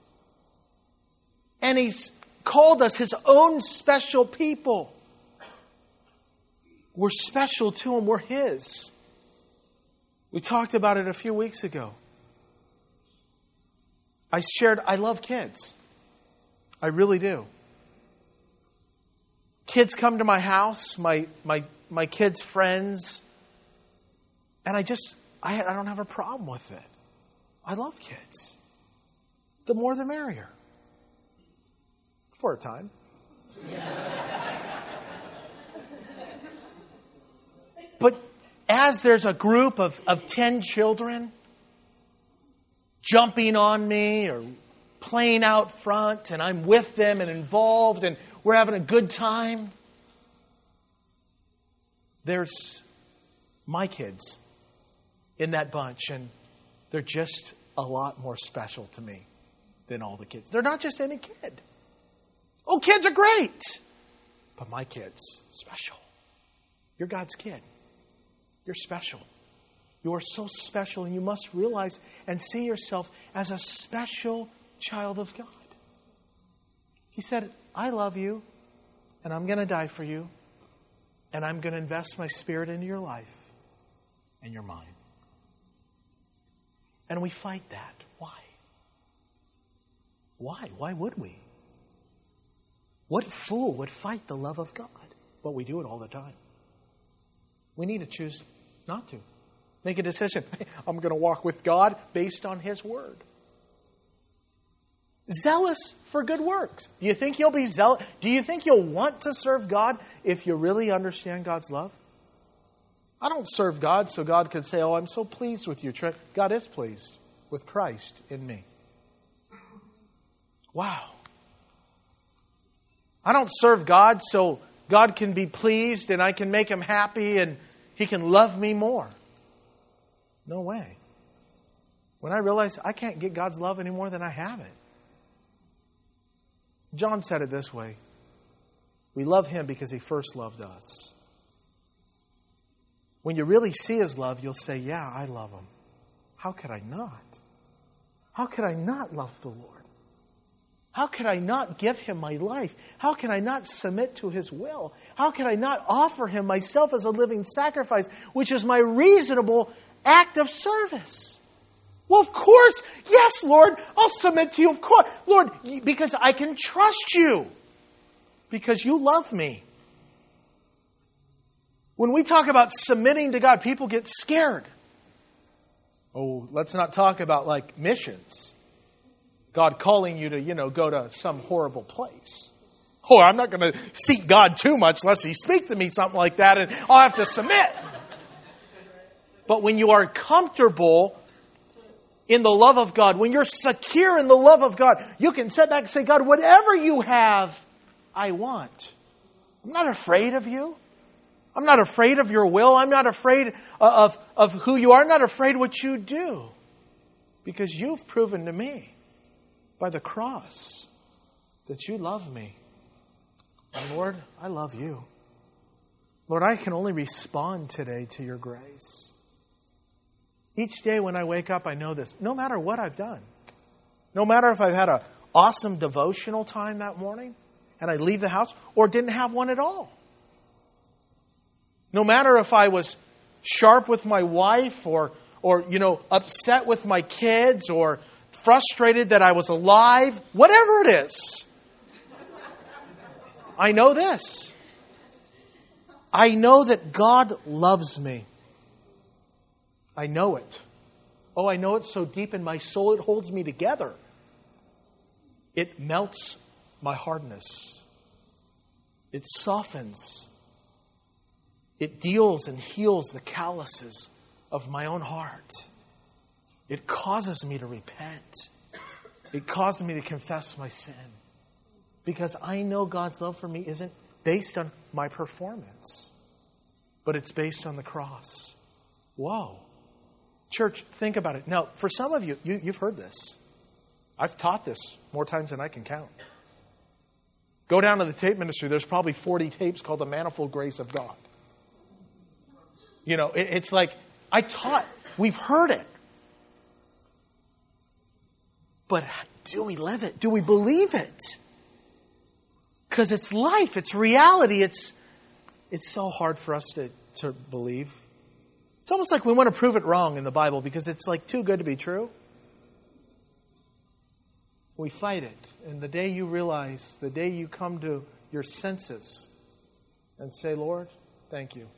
[SPEAKER 1] And He's called us His own special people. We're special to Him. We're His. We talked about it a few weeks ago. I love kids. I really do. Kids come to my house, my kids' friends, and I don't have a problem with it. I love kids. The more the merrier. For a time. But as there's a group of 10 children jumping on me or playing out front, and I'm with them and involved, and we're having a good time, there's my kids in that bunch, and they're just a lot more special to me than all the kids. They're not just any kid. Oh, kids are great. But my kid's special. You're God's kid. You're special. You are so special, and you must realize and see yourself as a special child of God. He said, I love you, and I'm going to die for you, and I'm going to invest my Spirit into your life and your mind. And we fight that. Why? Why? Why would we? What fool would fight the love of God? But we do it all the time. We need to choose not to. Make a decision. I'm going to walk with God based on His Word. Zealous for good works. Do you think you'll be zealous? Do you think you'll want to serve God if you really understand God's love? I don't serve God so God can say, oh, I'm so pleased with you. God is pleased with Christ in me. Wow. I don't serve God so God can be pleased and I can make Him happy and He can love me more. No way. When I realize I can't get God's love any more than I have it. John said it this way. We love Him because He first loved us. When you really see His love, you'll say, yeah, I love Him. How could I not? How could I not love the Lord? How could I not give Him my life? How can I not submit to His will? How can I not offer Him myself as a living sacrifice, which is my reasonable act of service? Well, of course, yes, Lord, I'll submit to you, of course. Lord, because I can trust you. Because you love me. When we talk about submitting to God, people get scared. Oh, let's not talk about like missions. God calling you to, go to some horrible place. Oh, I'm not going to seek God too much unless He speaks to me, something like that, and I'll have to submit. But when you are comfortable in the love of God, when you're secure in the love of God, you can sit back and say, God, whatever you have, I want. I'm not afraid of you. I'm not afraid of your will. I'm not afraid of who you are. I'm not afraid what you do. Because you've proven to me by the cross that you love me. And Lord, I love you. Lord, I can only respond today to your grace. Each day when I wake up, I know this. No matter what I've done, no matter if I've had an awesome devotional time that morning and I leave the house or didn't have one at all. No matter if I was sharp with my wife or upset with my kids or frustrated that I was alive, whatever it is. I know this. I know that God loves me. I know it. Oh, I know it so deep in my soul it holds me together. It melts my hardness. It softens. It deals and heals the calluses of my own heart. It causes me to repent. It causes me to confess my sin. Because I know God's love for me isn't based on my performance, but it's based on the cross. Whoa. Church, think about it. Now, for some of you've heard this. I've taught this more times than I can count. Go down to the tape ministry. There's probably 40 tapes called The Manifold Grace of God. You know, it's like, we've heard it. But do we live it? Do we believe it? Because it's life, it's reality, it's so hard for us to believe. It's almost like we want to prove it wrong in the Bible because it's like too good to be true. We fight it. And the day you realize, the day you come to your senses and say, Lord, thank you.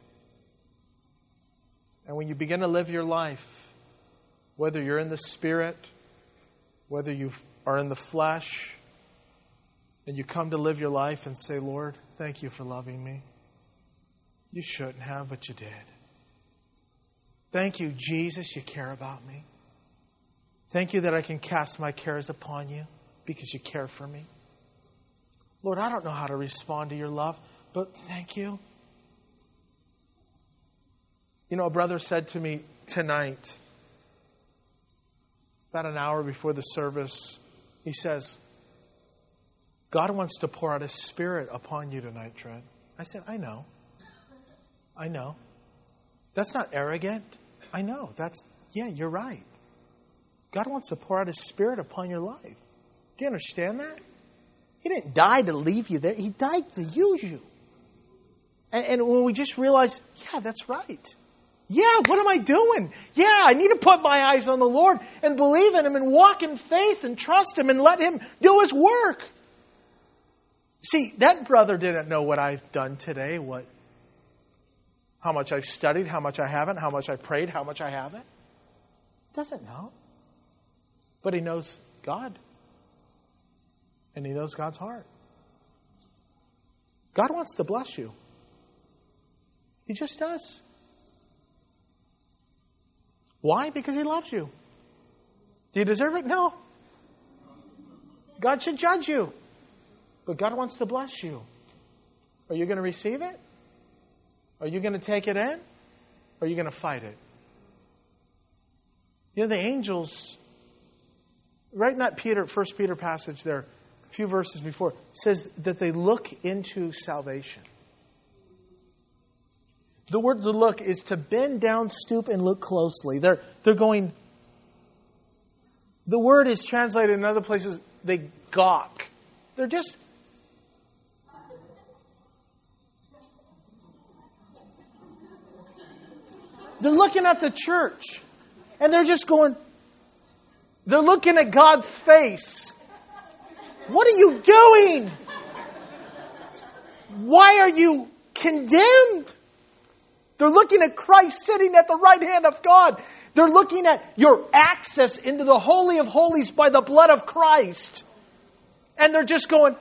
[SPEAKER 1] And when you begin to live your life, whether you're in the Spirit, whether you are in the flesh, and you come to live your life and say, Lord, thank you for loving me. You shouldn't have, but you did. Thank you, Jesus, you care about me. Thank you that I can cast my cares upon you because you care for me. Lord, I don't know how to respond to your love, but thank you. You know, a brother said to me tonight, about an hour before the service, he says, God wants to pour out His Spirit upon you tonight, Trent. I said, I know. That's not arrogant. I know. You're right. God wants to pour out His Spirit upon your life. Do you understand that? He didn't die to leave you there. He died to use you. And when we just realize, yeah, that's right. Yeah, what am I doing? Yeah, I need to put my eyes on the Lord and believe in Him and walk in faith and trust Him and let Him do His work. See, that brother didn't know what I've done today, how much I've studied, how much I haven't, how much I've prayed, how much I haven't. Doesn't know. But he knows God. And he knows God's heart. God wants to bless you. He just does. Why? Because He loves you. Do you deserve it? No. God should judge you. But God wants to bless you. Are you going to receive it? Are you going to take it in? Or are you going to fight it? You know, the angels, right in that 1 Peter passage there, a few verses before, says that they look into salvation. The word to look is to bend down, stoop, and look closely. They're going... The word is translated in other places, they gawk. They're just... They're looking at the church. And they're just going... They're looking at God's face. What are you doing? Why are you condemned? They're looking at Christ sitting at the right hand of God. They're looking at your access into the Holy of Holies by the blood of Christ. And they're just going...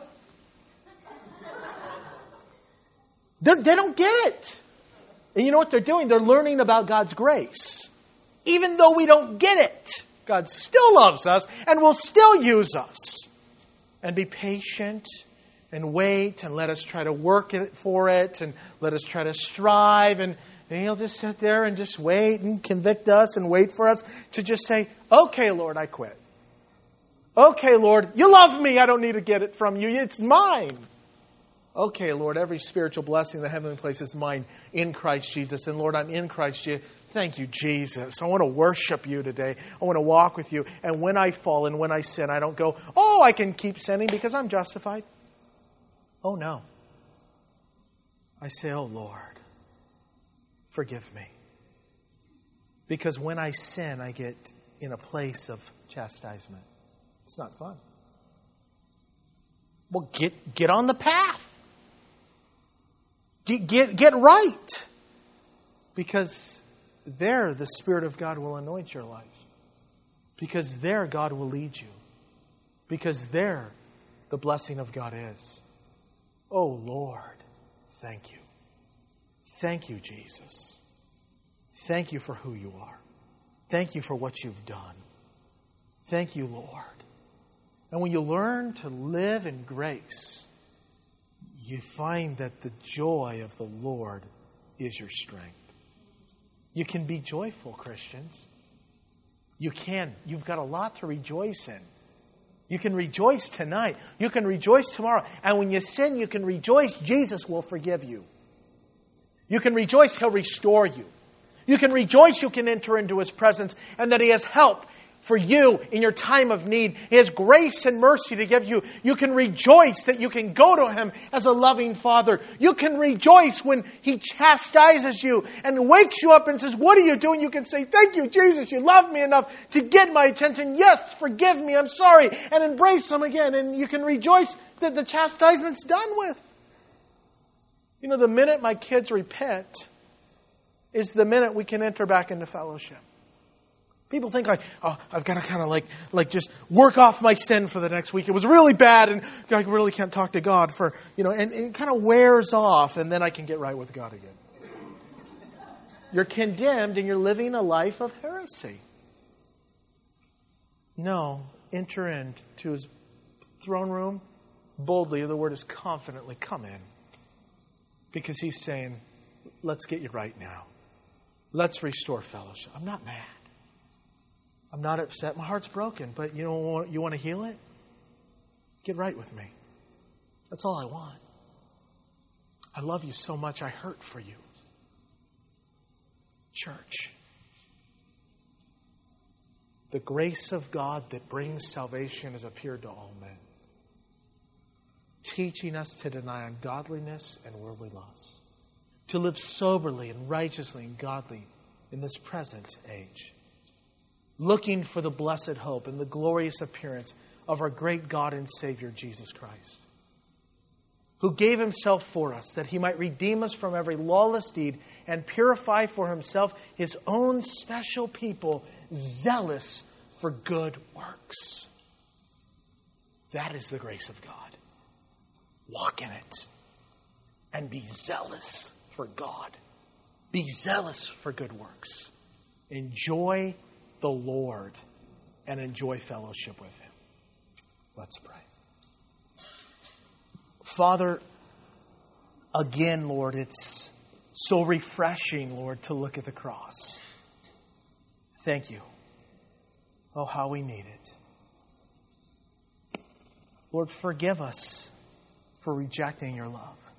[SPEAKER 1] They don't get it. And you know what they're doing? They're learning about God's grace. Even though we don't get it, God still loves us and will still use us. And be patient and wait and let us try to work for it and let us try to strive. And He'll just sit there and just wait and convict us and wait for us to just say, okay, Lord, I quit. Okay, Lord, you love me. I don't need to get it from you. It's mine. Okay, Lord, every spiritual blessing in the heavenly place is mine in Christ Jesus. And Lord, I'm in Christ Jesus. Thank you, Jesus. I want to worship you today. I want to walk with you. And when I fall and when I sin, I don't go, oh, I can keep sinning because I'm justified. Oh, no. I say, oh, Lord, forgive me. Because when I sin, I get in a place of chastisement. It's not fun. Well, get on the path. Get right. Because there the Spirit of God will anoint your life. Because there God will lead you. Because there the blessing of God is. Oh Lord, thank you. Thank you, Jesus. Thank you for who you are. Thank you for what you've done. Thank you, Lord. And when you learn to live in grace, you find that the joy of the Lord is your strength. You can be joyful, Christians. You can. You've got a lot to rejoice in. You can rejoice tonight. You can rejoice tomorrow. And when you sin, you can rejoice. Jesus will forgive you. You can rejoice. He'll restore you. You can rejoice. You can enter into His presence and that He has help for you in your time of need. He has grace and mercy to give you. You can rejoice that you can go to Him as a loving Father. You can rejoice when He chastises you and wakes you up and says, what are you doing? You can say, thank you, Jesus. You love me enough to get my attention. Yes, forgive me. I'm sorry. And embrace Him again. And you can rejoice that the chastisement's done with. You know, the minute my kids repent is the minute we can enter back into fellowship. People think I've got to kind of like just work off my sin for the next week. It was really bad and I really can't talk to God for, and it kind of wears off and then I can get right with God again. You're condemned and you're living a life of heresy. No, enter into His throne room boldly. The word is confidently, come in. Because He's saying, let's get you right now. Let's restore fellowship. I'm not mad. I'm not upset. My heart's broken. But you want to heal it? Get right with me. That's all I want. I love you so much. I hurt for you. Church. The grace of God that brings salvation has appeared to all men, teaching us to deny ungodliness and worldly lust, to live soberly and righteously and godly in this present age, looking for the blessed hope and the glorious appearance of our great God and Savior, Jesus Christ, who gave Himself for us that He might redeem us from every lawless deed and purify for Himself His own special people, zealous for good works. That is the grace of God. Walk in it and be zealous for God. Be zealous for good works. Enjoy the Lord and enjoy fellowship with Him. Let's pray. Father, again, Lord, it's so refreshing, Lord, to look at the cross. Thank you. Oh, how we need it. Lord, forgive us for rejecting your love.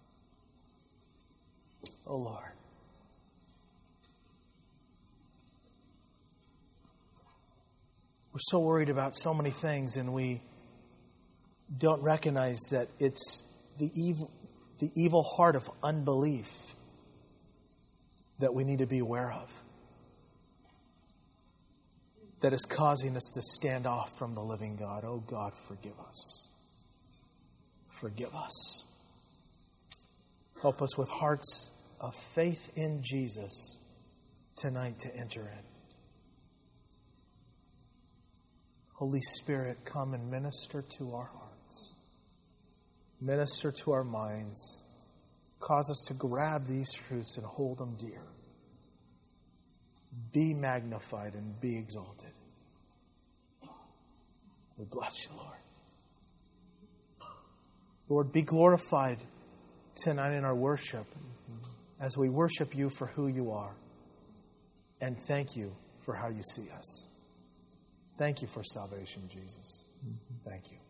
[SPEAKER 1] Oh, Lord. We're so worried about so many things and we don't recognize that it's the evil heart of unbelief that we need to be aware of, that is causing us to stand off from the living God. Oh God, forgive us. Forgive us. Help us with hearts of faith in Jesus tonight to enter in. Holy Spirit, come and minister to our hearts. Minister to our minds. Cause us to grab these truths and hold them dear. Be magnified and be exalted. We bless you, Lord. Lord, be glorified tonight in our worship as we worship you for who you are. And thank you for how you see us. Thank you for salvation, Jesus. Thank you.